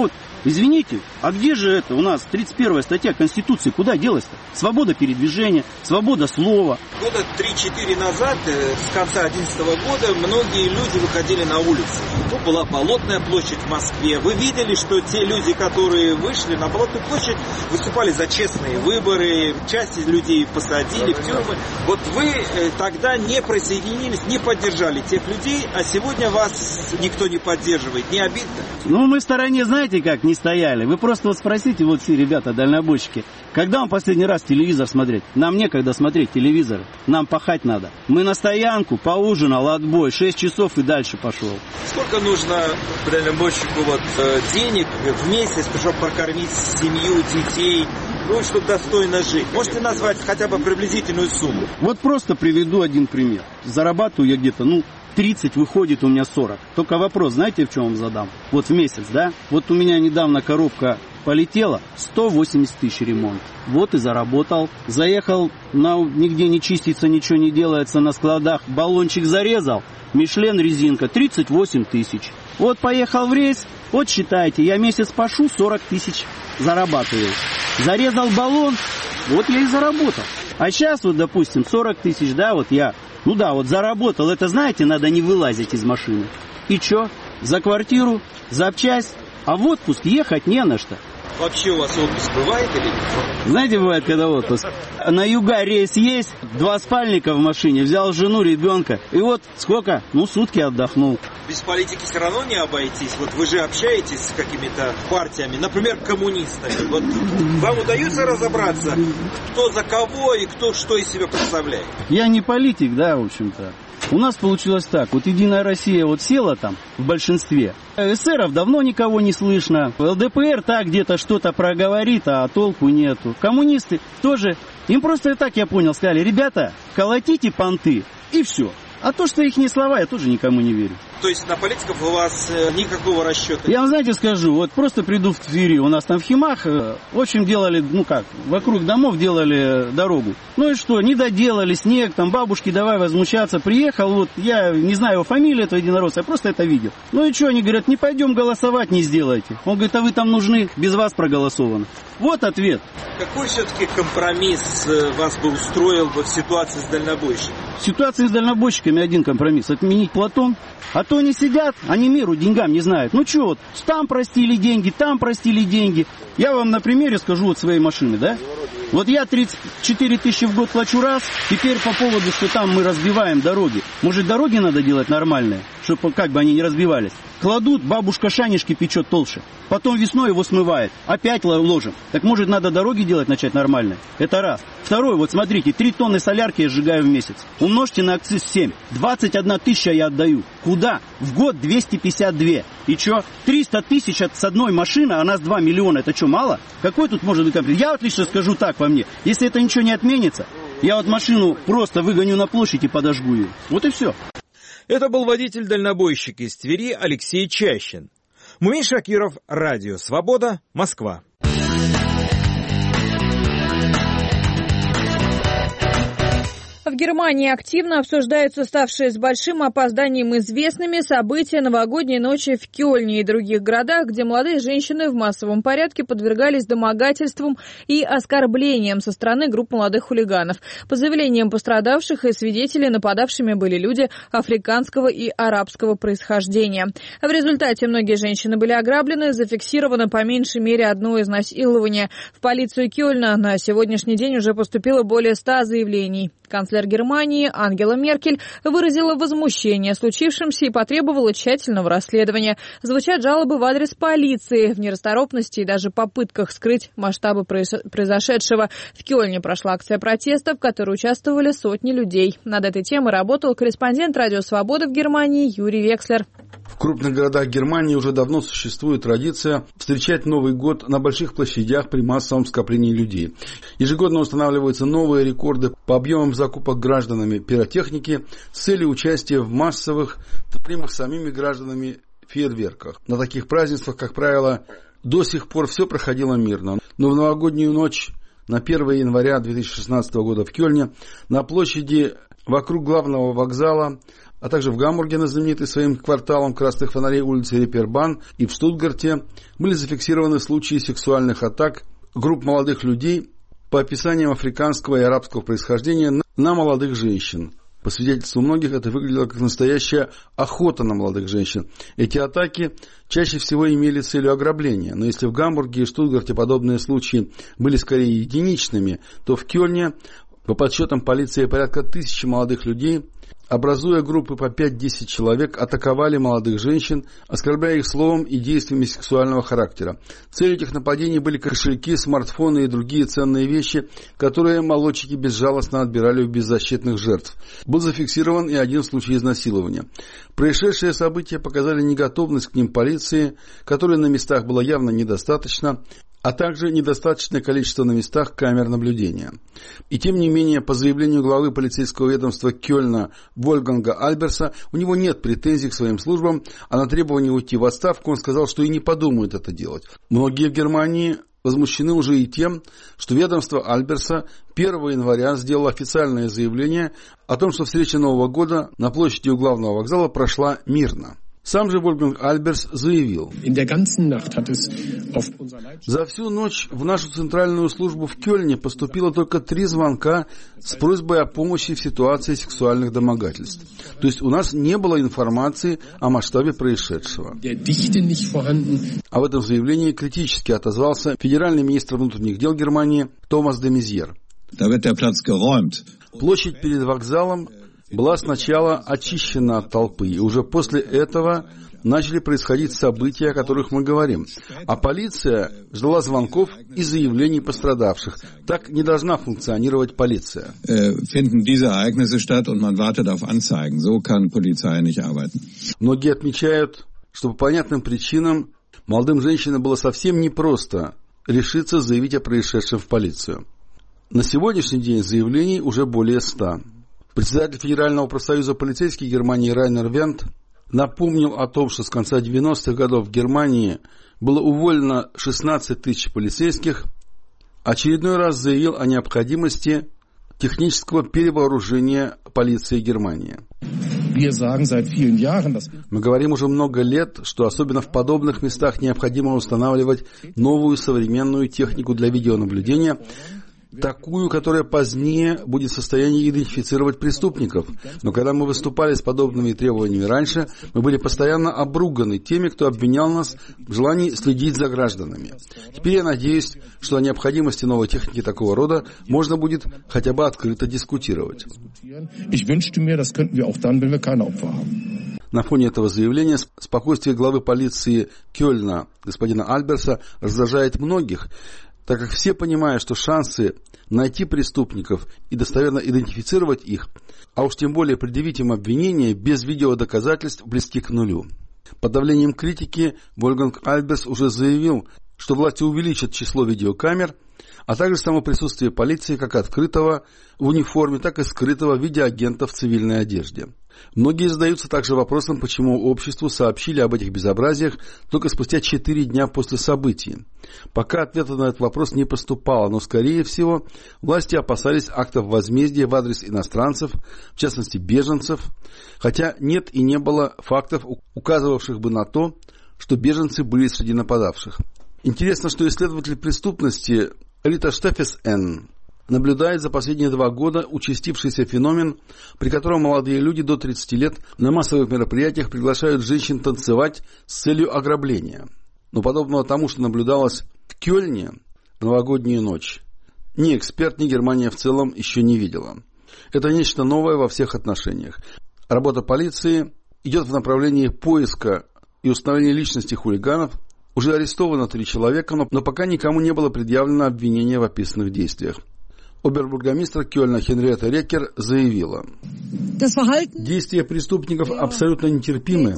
Извините, а где же это у нас тридцать первая статья Конституции? Куда делась-то? Свобода передвижения, свобода слова. Года три-четыре назад, с конца две тысячи одиннадцатого года, многие люди выходили на улицы. Ну, была Болотная площадь в Москве. Вы видели, что те люди, которые вышли на Болотную площадь, выступали за честные выборы, часть людей посадили в тюрьмы. Вот вы тогда не присоединились, не поддержали тех людей, а сегодня вас никто не поддерживает. Не обидно? Ну, мы в стороне, знаете как, не стояли. Вы просто вот спросите, вот все ребята, дальнобойщики, когда вам последний раз телевизор смотреть? Нам некогда смотреть телевизор, нам пахать надо. Мы на стоянку, поужинал, отбой, шесть часов и дальше пошел. Сколько нужно дальнобойщику вот, денег в месяц, чтобы прокормить семью, детей, ну, чтобы достойно жить? Можете назвать хотя бы приблизительную сумму? Вот просто приведу один пример. Зарабатываю я где-то, ну, тридцать, выходит у меня сорок. Только вопрос, знаете, в чем вам задам? Вот в месяц, да? Вот у меня недавно коробка полетела, сто восемьдесят тысяч ремонт. Вот и заработал. Заехал, на, нигде не чистится, ничего не делается на складах. Баллончик зарезал, Мишлен резинка, тридцать восемь тысяч. Вот поехал в рейс, вот считайте, я месяц пашу, сорок тысяч зарабатываю. Зарезал баллон, вот я и заработал. А сейчас вот, допустим, сорок тысяч, да, вот я, ну да, вот заработал. Это, знаете, надо не вылазить из машины. И чё? За квартиру, запчасть, а в отпуск ехать не на что. Вообще у вас отпуск бывает или нет? Знаете, бывает, когда отпуск? На юга рейс есть, два спальника в машине, взял жену, ребенка. И вот сколько? Ну, сутки отдохнул. Без политики все равно не обойтись. Вот вы же общаетесь с какими-то партиями, например, коммунистами. Вот вам удается разобраться, кто за кого и кто что из себя представляет? Я не политик, да, в общем-то. У нас получилось так, вот Единая Россия вот села там в большинстве, эсеров давно никого не слышно, ЛДПР так где-то что-то проговорит, а толку нету. Коммунисты тоже, им просто так, я понял, сказали, ребята, колотите понты и все. А то, что их не слова, я тоже никому не верю. То есть на политиков у вас э, никакого расчета? Я вам, знаете, скажу, вот просто приду в Твери, у нас там в Химах, э, в общем, делали, ну как, вокруг домов делали дорогу. Ну и что, не доделали, снег, там бабушки, давай возмущаться. Приехал, вот я не знаю его фамилии этого единоросса, я просто это видел. Ну и что, они говорят, не пойдем голосовать, не сделайте. Он говорит, а вы там нужны, без вас проголосовано. Вот ответ. Какой все-таки компромисс вас бы устроил бы в ситуации с дальнобойщиками? В ситуации с дальнобойщиками один компромисс. Отменить Платон. А то они сидят, они миру, деньгам не знают. Ну что, вот, там простили деньги, там простили деньги. Я вам на примере скажу вот своей машины, да? Вот я тридцать четыре тысячи в год плачу раз. Теперь по поводу, что там мы разбиваем дороги. Может, дороги надо делать нормальные, чтобы как бы они не разбивались. Кладут, бабушка шанишки печет толще. Потом весной его смывает. Опять ложим. Так может, надо дороги делать начать нормально? Это раз. Второй, вот смотрите, три тонны солярки я сжигаю в месяц. Умножьте на акциз семь. двадцать одна тысяча я отдаю. Куда? В год двести пятьдесят два. И что? триста тысяч от, с одной машины, а нас два миллиона. Это что, мало? Какой тут может быть компромисс? Я вот лично скажу так по мне. Если это ничего не отменится, я вот машину просто выгоню на площадь и подожгу ее. Вот и все. Это был водитель-дальнобойщик из Твери Алексей Чащин. Мумин Шакиров, Радио Свобода, Москва. В Германии активно обсуждаются ставшие с большим опозданием известными события новогодней ночи в Кёльне и других городах, где молодые женщины в массовом порядке подвергались домогательствам и оскорблениям со стороны групп молодых хулиганов. По заявлениям пострадавших и свидетелей, нападавшими были люди африканского и арабского происхождения. В результате многие женщины были ограблены, зафиксировано по меньшей мере одно изнасилование. В полицию Кёльна на сегодняшний день уже поступило более ста заявлений. Канцлер Германии Ангела Меркель выразила возмущение случившимся и потребовала тщательного расследования. Звучат жалобы в адрес полиции в нерасторопности и даже попытках скрыть масштабы произошедшего. В Кёльне прошла акция протеста, в которой участвовали сотни людей. Над этой темой работал корреспондент Радио Свобода в Германии Юрий Векслер. В крупных городах Германии уже давно существует традиция встречать Новый год на больших площадях при массовом скоплении людей. Ежегодно устанавливаются новые рекорды по объемам закупок гражданами пиротехники с целью участия в массовых, творимых самими гражданами фейерверках. На таких празднествах, как правило, до сих пор все проходило мирно. Но в новогоднюю ночь на первое января две тысячи шестнадцатого года в Кёльне на площади вокруг главного вокзала а также в Гамбурге на знаменитой своим кварталом красных фонарей улице Репербан и в Штутгарте были зафиксированы случаи сексуальных атак групп молодых людей по описаниям африканского и арабского происхождения на молодых женщин. По свидетельству многих, это выглядело как настоящая охота на молодых женщин. Эти атаки чаще всего имели целью ограбления. Но если в Гамбурге и Штутгарте подобные случаи были скорее единичными, то в Кёльне, по подсчетам полиции, порядка тысячи молодых людей, образуя группы по пять-десять человек, атаковали молодых женщин, оскорбляя их словом и действиями сексуального характера. Целью этих нападений были кошельки, смартфоны и другие ценные вещи, которые молодчики безжалостно отбирали у беззащитных жертв. Был зафиксирован и один случай изнасилования. Происшедшие события показали неготовность к ним полиции, которой на местах было явно недостаточно, а также недостаточное количество на местах камер наблюдения. И тем не менее, по заявлению главы полицейского ведомства Кёльна Вольфганга Альберса, у него нет претензий к своим службам, а на требование уйти в отставку он сказал, что и не подумает это делать. Многие в Германии возмущены уже и тем, что ведомство Альберса первого января сделало официальное заявление о том, что встреча Нового года на площади у главного вокзала прошла мирно. Сам же Вольфганг Альберс заявил: «За всю ночь в нашу центральную службу в Кёльне поступило только три звонка с просьбой о помощи в ситуации сексуальных домогательств. То есть у нас не было информации о масштабе происшедшего». А в этом заявлении критически отозвался федеральный министр внутренних дел Германии Томас де Мезьер. Площадь перед вокзалом была сначала очищена от толпы, и уже после этого начали происходить события, о которых мы говорим. А полиция ждала звонков и заявлений пострадавших. Так не должна функционировать полиция. Многие отмечают, что по понятным причинам молодым женщинам было совсем непросто решиться заявить о происшедшем в полицию. На сегодняшний день заявлений уже более ста. Председатель Федерального профсоюза полицейских Германии Райнер Вент напомнил о том, что с конца девяностых годов в Германии было уволено шестнадцать тысяч полицейских, очередной раз заявил о необходимости технического перевооружения полиции Германии. Мы говорим уже много лет, что особенно в подобных местах необходимо устанавливать новую современную технику для видеонаблюдения, такую, которая позднее будет в состоянии идентифицировать преступников. Но когда мы выступали с подобными требованиями раньше, мы были постоянно обруганы теми, кто обвинял нас в желании следить за гражданами. Теперь я надеюсь, что о необходимости новой техники такого рода можно будет хотя бы открыто дискутировать. На фоне этого заявления спокойствие главы полиции Кёльна, господина Альберса, раздражает многих, так как все понимают, что шансы найти преступников и достоверно идентифицировать их, а уж тем более предъявить им обвинения без видеодоказательств, близки к нулю. Под давлением критики Вольфганг Альберс уже заявил, что власти увеличат число видеокамер, а также само присутствие полиции как открытого в униформе, так и скрытого в виде агентов в цивильной одежде. Многие задаются также вопросом, почему обществу сообщили об этих безобразиях только спустя четыре дня после событий. Пока ответа на этот вопрос не поступало, но, скорее всего, власти опасались актов возмездия в адрес иностранцев, в частности беженцев, хотя нет и не было фактов, указывавших бы на то, что беженцы были среди нападавших. Интересно, что исследователь преступности Рита Штефес-Н наблюдает за последние два года участившийся феномен, при котором молодые люди до тридцати лет на массовых мероприятиях приглашают женщин танцевать с целью ограбления. Но подобного тому, что наблюдалось в Кёльне в новогоднюю ночь, ни эксперт, ни Германия в целом еще не видела. Это нечто новое во всех отношениях. Работа полиции идет в направлении поиска и установления личности хулиганов. Уже арестовано три человека, но, но пока никому не было предъявлено обвинение в описанных действиях. Обербургомистр Кёльна Хенриетта Рекер заявила: «Действия преступников абсолютно нетерпимы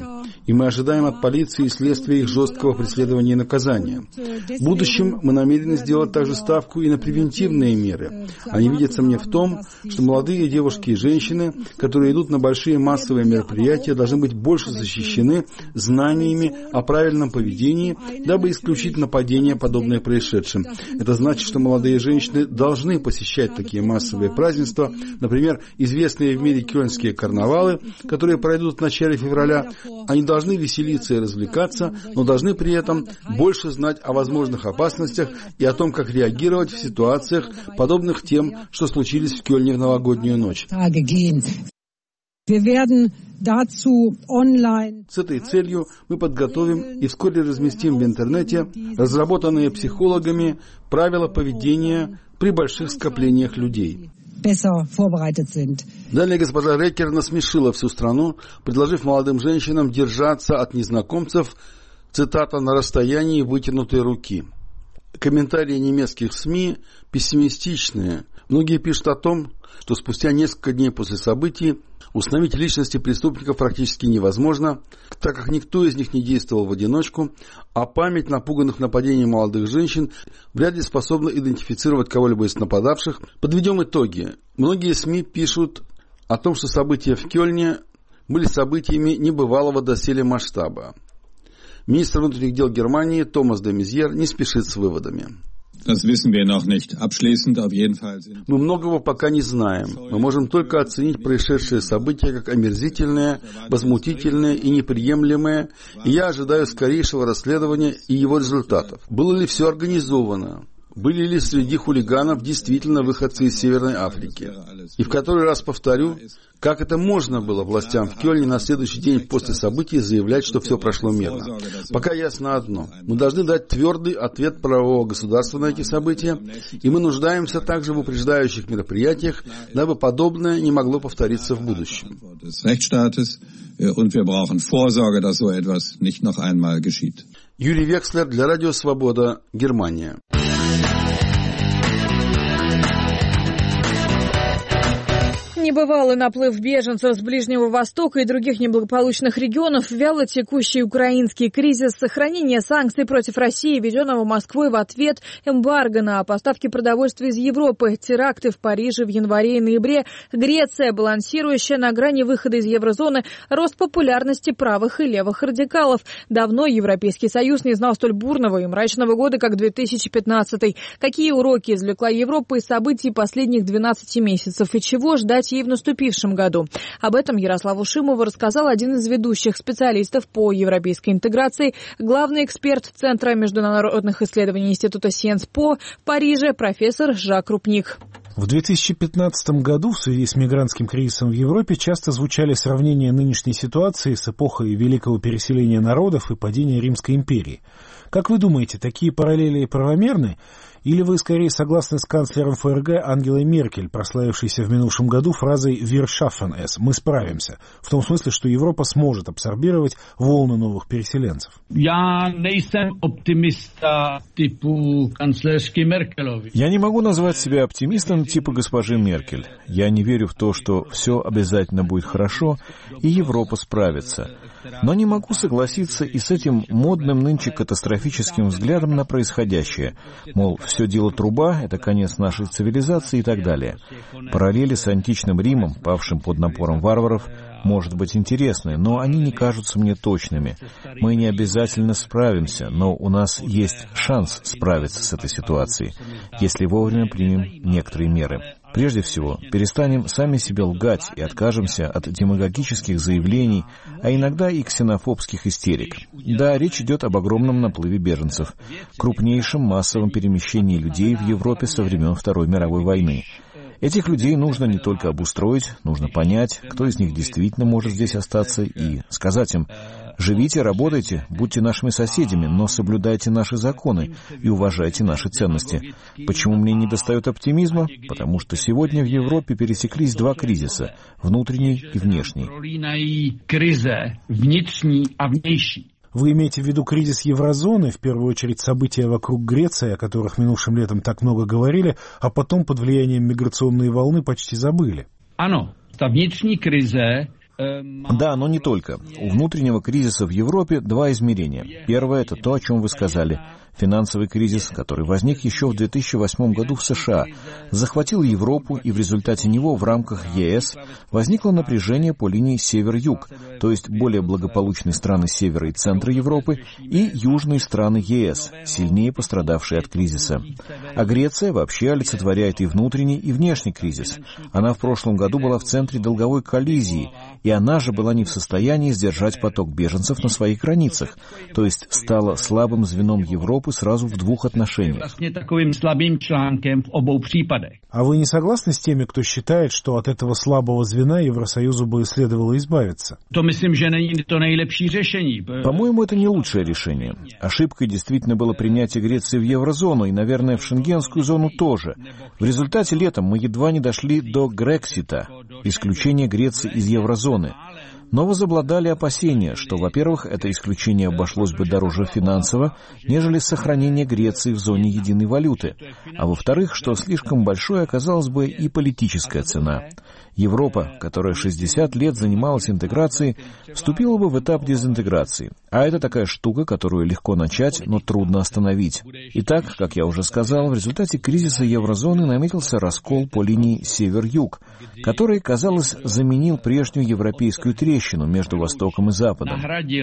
и мы ожидаем от полиции и следствия их жесткого преследования и наказания. В будущем мы намерены сделать также ставку и на превентивные меры. Они видятся мне в том, что молодые девушки и женщины, которые идут на большие массовые мероприятия, должны быть больше защищены знаниями о правильном поведении, дабы исключить нападения, подобные происшедшим. Это значит, что молодые женщины должны посещать такие массовые празднества, например, известные в мире кёльнские карнавалы, которые пройдут в начале февраля. Они должны веселиться и развлекаться, но должны при этом больше знать о возможных опасностях и о том, как реагировать в ситуациях, подобных тем, что случились в Кёльне в новогоднюю ночь. С этой целью мы подготовим и вскоре разместим в интернете разработанные психологами правила поведения при больших скоплениях людей. Далее госпожа Рекер насмешила всю страну, предложив молодым женщинам держаться от незнакомцев, цитата, на расстоянии вытянутой руки. Комментарии немецких СМИ пессимистичные. Многие пишут о том, что спустя несколько дней после событий установить личности преступников практически невозможно, так как никто из них не действовал в одиночку, а память напуганных нападений молодых женщин вряд ли способна идентифицировать кого-либо из нападавших. Подведем итоги. Многие СМИ пишут о том, что события в Кёльне были событиями небывалого доселе масштаба. Министр внутренних дел Германии Томас де Мезьер не спешит с выводами. Мы многого пока не знаем. Мы можем только оценить происшедшие события как омерзительные, возмутительные и неприемлемые, и я ожидаю скорейшего расследования и его результатов. Было ли все организовано? Были ли среди хулиганов действительно выходцы из Северной Африки? И в который раз повторю, как это можно было властям в Кёльне на следующий день после событий заявлять, что все прошло мирно? Пока ясно одно. Мы должны дать твердый ответ правового государства на эти события, и мы нуждаемся также в упреждающих мероприятиях, дабы подобное не могло повториться в будущем. Юрий Векслер для Радио Свобода, Германия. Небывалый наплыв беженцев с Ближнего Востока и других неблагополучных регионов, вяло текущий украинский кризис, сохранение санкций против России, введенного Москвой в ответ, эмбарго на поставки продовольствия из Европы, теракты в Париже в январе и ноябре, Греция, балансирующая на грани выхода из еврозоны, рост популярности правых и левых радикалов. Давно Европейский Союз не знал столь бурного и мрачного года, как две тысячи пятнадцатый. Какие уроки извлекла Европа из событий последних двенадцати месяцев и чего ждать ей в наступившем году? Об этом Ярославу Шимову рассказал один из ведущих специалистов по европейской интеграции, главный эксперт Центра международных исследований Института Сиенс-По в Париже, профессор Жак Рупник. В две тысячи пятнадцатом году в связи с мигрантским кризисом в Европе часто звучали сравнения нынешней ситуации с эпохой великого переселения народов и падения Римской империи. Как вы думаете, такие параллели правомерны? Или вы скорее согласны с канцлером ФРГ Ангелой Меркель, прославившейся в минувшем году фразой «Wir schaffen es» — «Мы справимся», в том смысле, что Европа сможет абсорбировать волны новых переселенцев? Я не оптимиста типа канцлерски Меркель. Я не могу назвать себя оптимистом типа госпожи Меркель. Я не верю в то, что все обязательно будет хорошо, и Европа справится. Но не могу согласиться и с этим модным нынче катастрофическим взглядом на происходящее. Мол, все дело труба, это конец нашей цивилизации и так далее. Параллели с античным Римом, павшим под напором варваров, может быть интересны, но они не кажутся мне точными. Мы не обязательно справимся, но у нас есть шанс справиться с этой ситуацией, если вовремя примем некоторые меры. Прежде всего, перестанем сами себе лгать и откажемся от демагогических заявлений, а иногда и ксенофобских истерик. Да, речь идет об огромном наплыве беженцев, крупнейшем массовом перемещении людей в Европе со времен Второй мировой войны. Этих людей нужно не только обустроить, нужно понять, кто из них действительно может здесь остаться, и сказать им: живите, работайте, будьте нашими соседями, но соблюдайте наши законы и уважайте наши ценности. Почему мне недостает оптимизма? Потому что сегодня в Европе пересеклись два кризиса — внутренний и внешний. Вы имеете в виду кризис еврозоны, в первую очередь события вокруг Греции, о которых минувшим летом так много говорили, а потом под влиянием миграционной волны почти забыли? Ano, ta vnitřní krize Да, но не только. У внутреннего кризиса в Европе два измерения. Первое — это то, о чем вы сказали. Финансовый кризис, который возник еще в две тысячи восьмом году в США, захватил Европу, и в результате него в рамках ЕС возникло напряжение по линии север-юг, то есть более благополучные страны севера и центра Европы и южные страны ЕС, сильнее пострадавшие от кризиса. А Греция вообще олицетворяет и внутренний, и внешний кризис. Она в прошлом году была в центре долговой коллизии, и она же была не в состоянии сдержать поток беженцев на своих границах, то есть стала слабым звеном Европы сразу в двух отношениях. А вы не согласны с теми, кто считает, что от этого слабого звена Евросоюзу бы следовало избавиться? По-моему, это не лучшее решение. Ошибкой действительно было принятие Греции в еврозону и, наверное, в шенгенскую зону тоже. В результате летом мы едва не дошли до Грексита, исключения Греции из еврозоны. Но возобладали опасения, что, во-первых, это исключение обошлось бы дороже финансово, нежели сохранение Греции в зоне единой валюты, а во-вторых, что слишком большой оказалась бы и политическая цена. Европа, которая шестьдесят лет занималась интеграцией, вступила бы в этап дезинтеграции. А это такая штука, которую легко начать, но трудно остановить. Итак, как я уже сказал, в результате кризиса еврозоны наметился раскол по линии север-юг, который, казалось, заменил прежнюю европейскую трещину между Востоком и Западом.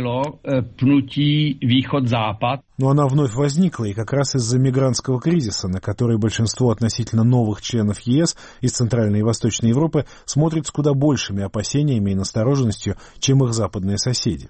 Но она вновь возникла, и как раз из-за мигрантского кризиса, на который большинство относительно новых членов ЕС из Центральной и Восточной Европы смотрят с куда большими опасениями и настороженностью, чем их западные соседи.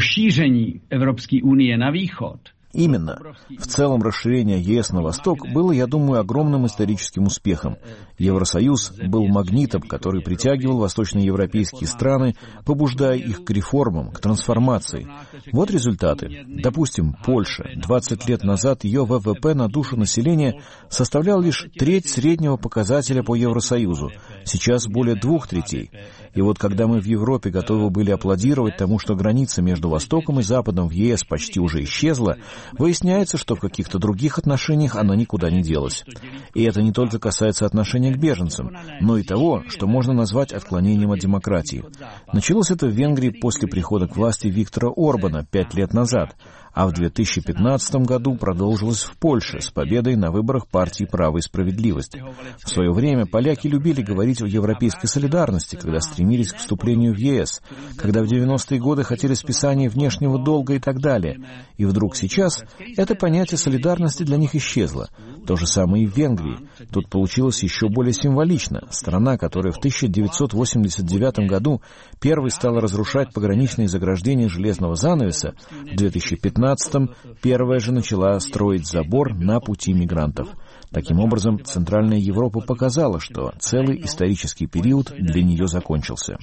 Именно. В целом расширение ЕС на восток было, я думаю, огромным историческим успехом. Евросоюз был магнитом, который притягивал восточноевропейские страны, побуждая их к реформам, к трансформации. Вот результаты. Допустим, Польша. двадцать лет назад ее ВВП на душу населения составлял лишь треть среднего показателя по Евросоюзу. Сейчас более двух третей. И вот когда мы в Европе готовы были аплодировать тому, что граница между Востоком и Западом в ЕС почти уже исчезла, выясняется, что в каких-то других отношениях она никуда не делась. И это не только касается отношения к беженцам, но и того, что можно назвать отклонением от демократии. Началось это в Венгрии после прихода к власти Виктора Орбана пять лет назад, а в две тысячи пятнадцатом году продолжилось в Польше с победой на выборах партии «Право и справедливость». В свое время поляки любили говорить о европейской солидарности, когда стремились к вступлению в ЕС, когда в девяностые годы хотели списания внешнего долга и так далее. И вдруг сейчас это понятие солидарности для них исчезло. То же самое и в Венгрии. Тут получилось еще более символично. Страна, которая в тысяча девятьсот восемьдесят девятом году первой стала разрушать пограничные заграждения железного занавеса, в две тысячи пятнадцатом первая же начала строить забор на пути мигрантов. Таким образом, Центральная Европа показала, что целый исторический период для нее закончился.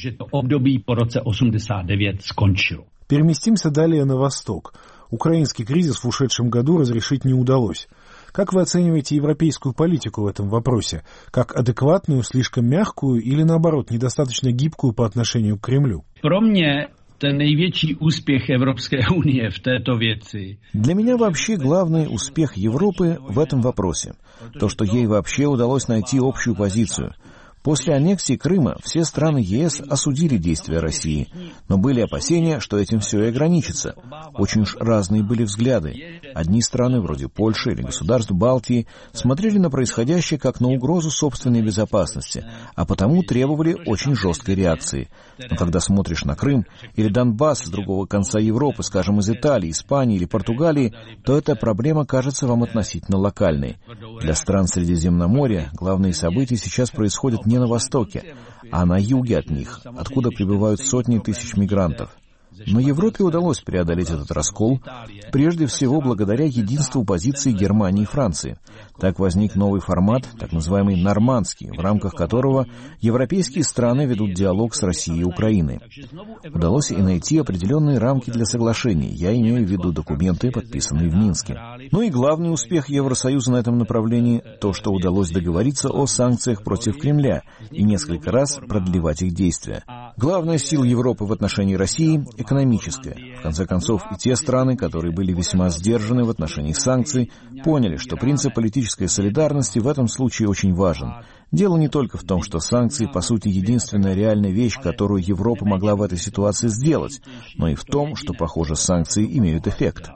Переместимся далее на восток. Украинский кризис в ушедшем году разрешить не удалось. Как вы оцениваете европейскую политику в этом вопросе? Как адекватную, слишком мягкую или, наоборот, недостаточно гибкую по отношению к Кремлю? Про меня это наивысший успех Европейской Унии в этой вещи. Для меня вообще главный успех Европы в этом вопросе. То, что ей вообще удалось найти общую позицию. После аннексии Крыма все страны ЕС осудили действия России, но были опасения, что этим все и ограничится. Очень уж разные были взгляды. Одни страны, вроде Польши или государств Балтии, смотрели на происходящее как на угрозу собственной безопасности, а потому требовали очень жесткой реакции. Но когда смотришь на Крым или Донбасс с другого конца Европы, скажем, из Италии, Испании или Португалии, то эта проблема кажется вам относительно локальной. Для стран Средиземноморья главные события сейчас происходят не на востоке, а на юге от них, откуда прибывают сотни тысяч мигрантов. Но Европе удалось преодолеть этот раскол, прежде всего благодаря единству позиций Германии и Франции. Так возник новый формат, так называемый нормандский, в рамках которого европейские страны ведут диалог с Россией и Украиной. Удалось и найти определенные рамки для соглашений, я имею в виду документы, подписанные в Минске. Ну и главный успех Евросоюза на этом направлении — то, что удалось договориться о санкциях против Кремля и несколько раз продлевать их действия. Главная сила Европы в отношении России – экономическая. В конце концов, и те страны, которые были весьма сдержаны в отношении санкций, поняли, что принцип политической солидарности в этом случае очень важен. Дело не только в том, что санкции, по сути, единственная реальная вещь, которую Европа могла в этой ситуации сделать, но и в том, что, похоже, санкции имеют эффект.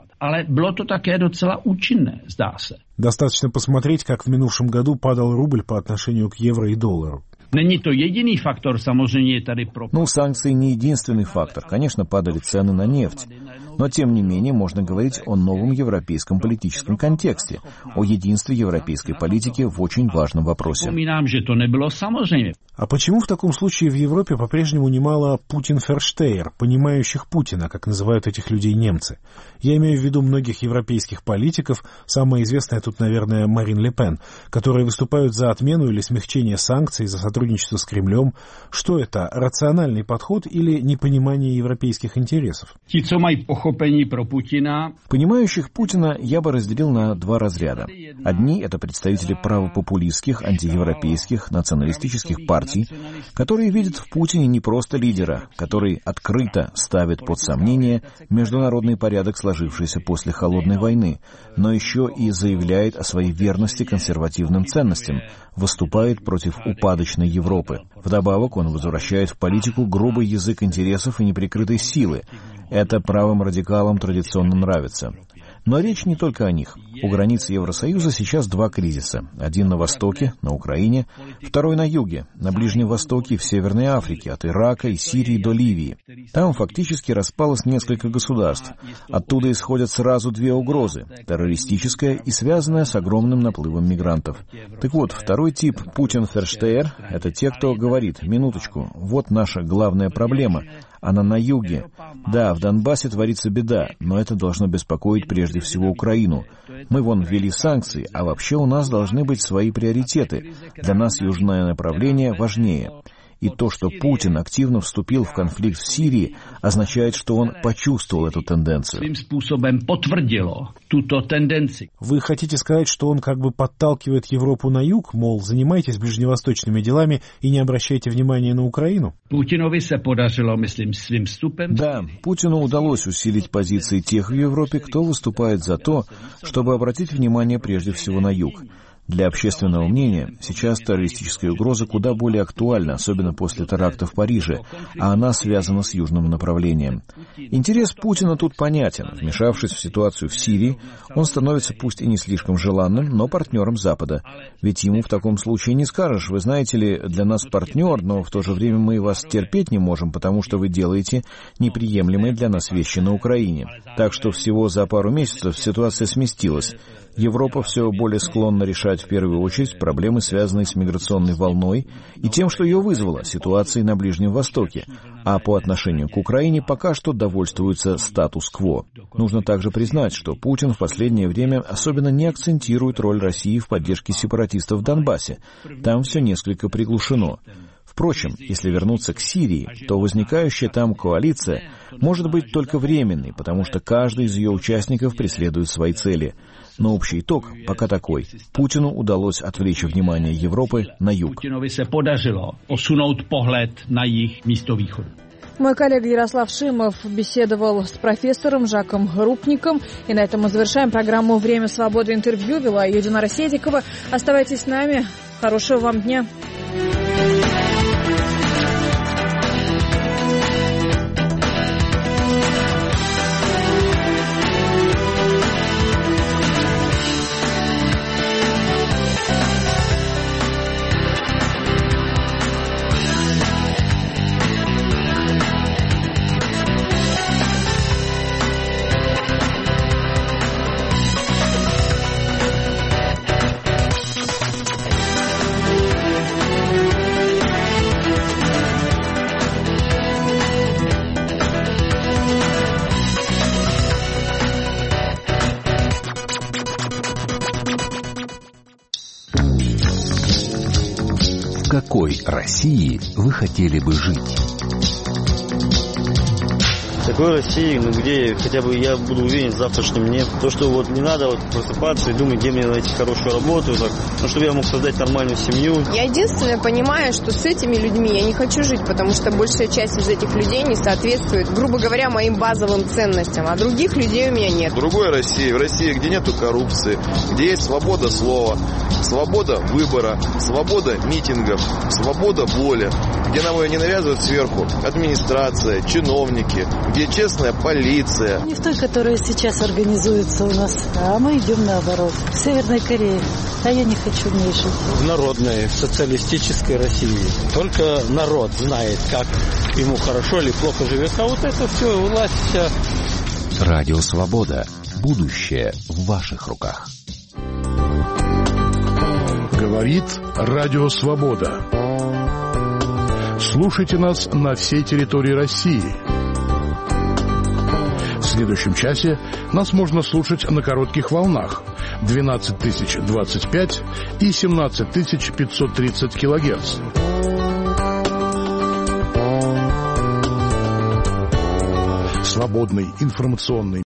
Достаточно посмотреть, как в минувшем году падал рубль по отношению к евро и доллару. Ну, санкции не единственный фактор. Конечно, падали цены на нефть. Но, тем не менее, можно говорить о новом европейском политическом контексте, о единстве европейской политики в очень важном вопросе. А почему в таком случае в Европе по-прежнему немало Путин-ферштейер, понимающих Путина, как называют этих людей немцы? Я имею в виду многих европейских политиков, самая известная тут, наверное, Марин Ле Пен, которые выступают за отмену или смягчение санкций, за сотрудничество с Кремлем. Что это, рациональный подход или непонимание европейских интересов? Понимающих Путина я бы разделил на два разряда. Одни — это представители правопопулистских, антиевропейских, националистических партий, которые видят в Путине не просто лидера, который открыто ставит под сомнение международный порядок, сложившийся после Холодной войны, но еще и заявляет о своей верности консервативным ценностям, выступает против упадочной Европы. Вдобавок он возвращает в политику грубый язык интересов и неприкрытой силы. Это правым радикалам традиционно нравится. Но речь не только о них. У границ Евросоюза сейчас два кризиса. Один на востоке, на Украине, второй на юге, на Ближнем Востоке и в Северной Африке, от Ирака и Сирии до Ливии. Там фактически распалось несколько государств. Оттуда исходят сразу две угрозы – террористическая и связанная с огромным наплывом мигрантов. Так вот, второй тип Путин-ферштейер – это те, кто говорит: минуточку, вот наша главная проблема – она на юге. Да, в Донбассе творится беда, но это должно беспокоить прежде всего Украину. Мы вон ввели санкции, а вообще у нас должны быть свои приоритеты. Для нас южное направление важнее. И то, что Путин активно вступил в конфликт в Сирии, означает, что он почувствовал эту тенденцию. Вы хотите сказать, что он как бы подталкивает Европу на юг, мол, занимайтесь ближневосточными делами и не обращайте внимания на Украину? Да, Путину удалось усилить позиции тех в Европе, кто выступает за то, чтобы обратить внимание прежде всего на юг. Для общественного мнения сейчас террористическая угроза куда более актуальна, особенно после теракта в Париже, а она связана с южным направлением. Интерес Путина тут понятен. Вмешавшись в ситуацию в Сирии, он становится пусть и не слишком желанным, но партнером Запада. Ведь ему в таком случае не скажешь: вы знаете ли, для нас партнер, но в то же время мы вас терпеть не можем, потому что вы делаете неприемлемые для нас вещи на Украине. Так что всего за пару месяцев ситуация сместилась. Европа все более склонна решать в первую очередь проблемы, связанные с миграционной волной и тем, что ее вызвало, ситуацией на Ближнем Востоке, а по отношению к Украине пока что довольствуется статус-кво. Нужно также признать, что Путин в последнее время особенно не акцентирует роль России в поддержке сепаратистов в Донбассе. Там все несколько приглушено. Впрочем, если вернуться к Сирии, то возникающая там коалиция может быть только временной, потому что каждый из ее участников преследует свои цели. Но общий итог пока такой. Путину удалось отвлечь внимание Европы на юг. Мой коллега Ярослав Шимов беседовал с профессором Жаком Рупником. И на этом мы завершаем программу «Время свободы» интервью. Вела ее Динара Седикова. Оставайтесь с нами. Хорошего вам дня. В какой России вы хотели бы жить? Такой России, ну, где хотя бы я буду уверен в завтрашнем дне. То, что вот не надо вот просыпаться и думать, где мне найти хорошую работу, так, ну, чтобы я мог создать нормальную семью. Я единственное понимаю, что с этими людьми я не хочу жить, потому что большая часть из этих людей не соответствует, грубо говоря, моим базовым ценностям, а других людей у меня нет. В другой России, в России, где нету коррупции, где есть свобода слова, свобода выбора, свобода митингов, свобода воли, где нам ее не навязывают сверху администрация, чиновники, где честная полиция. Не в той, которая сейчас организуется у нас, а мы идем наоборот. В Северной Корее. А я не хочу в ней жить. В народной социалистической России. Только народ знает, как ему хорошо или плохо живет. А вот это все, власть вся. Радио Свобода. Будущее в ваших руках. Говорит Радио Свобода. Слушайте нас на всей территории России. В следующем часе нас можно слушать на коротких волнах двенадцать тысяч двадцать пять и семнадцать тысяч пятьсот тридцать килогерц. Свободный информационный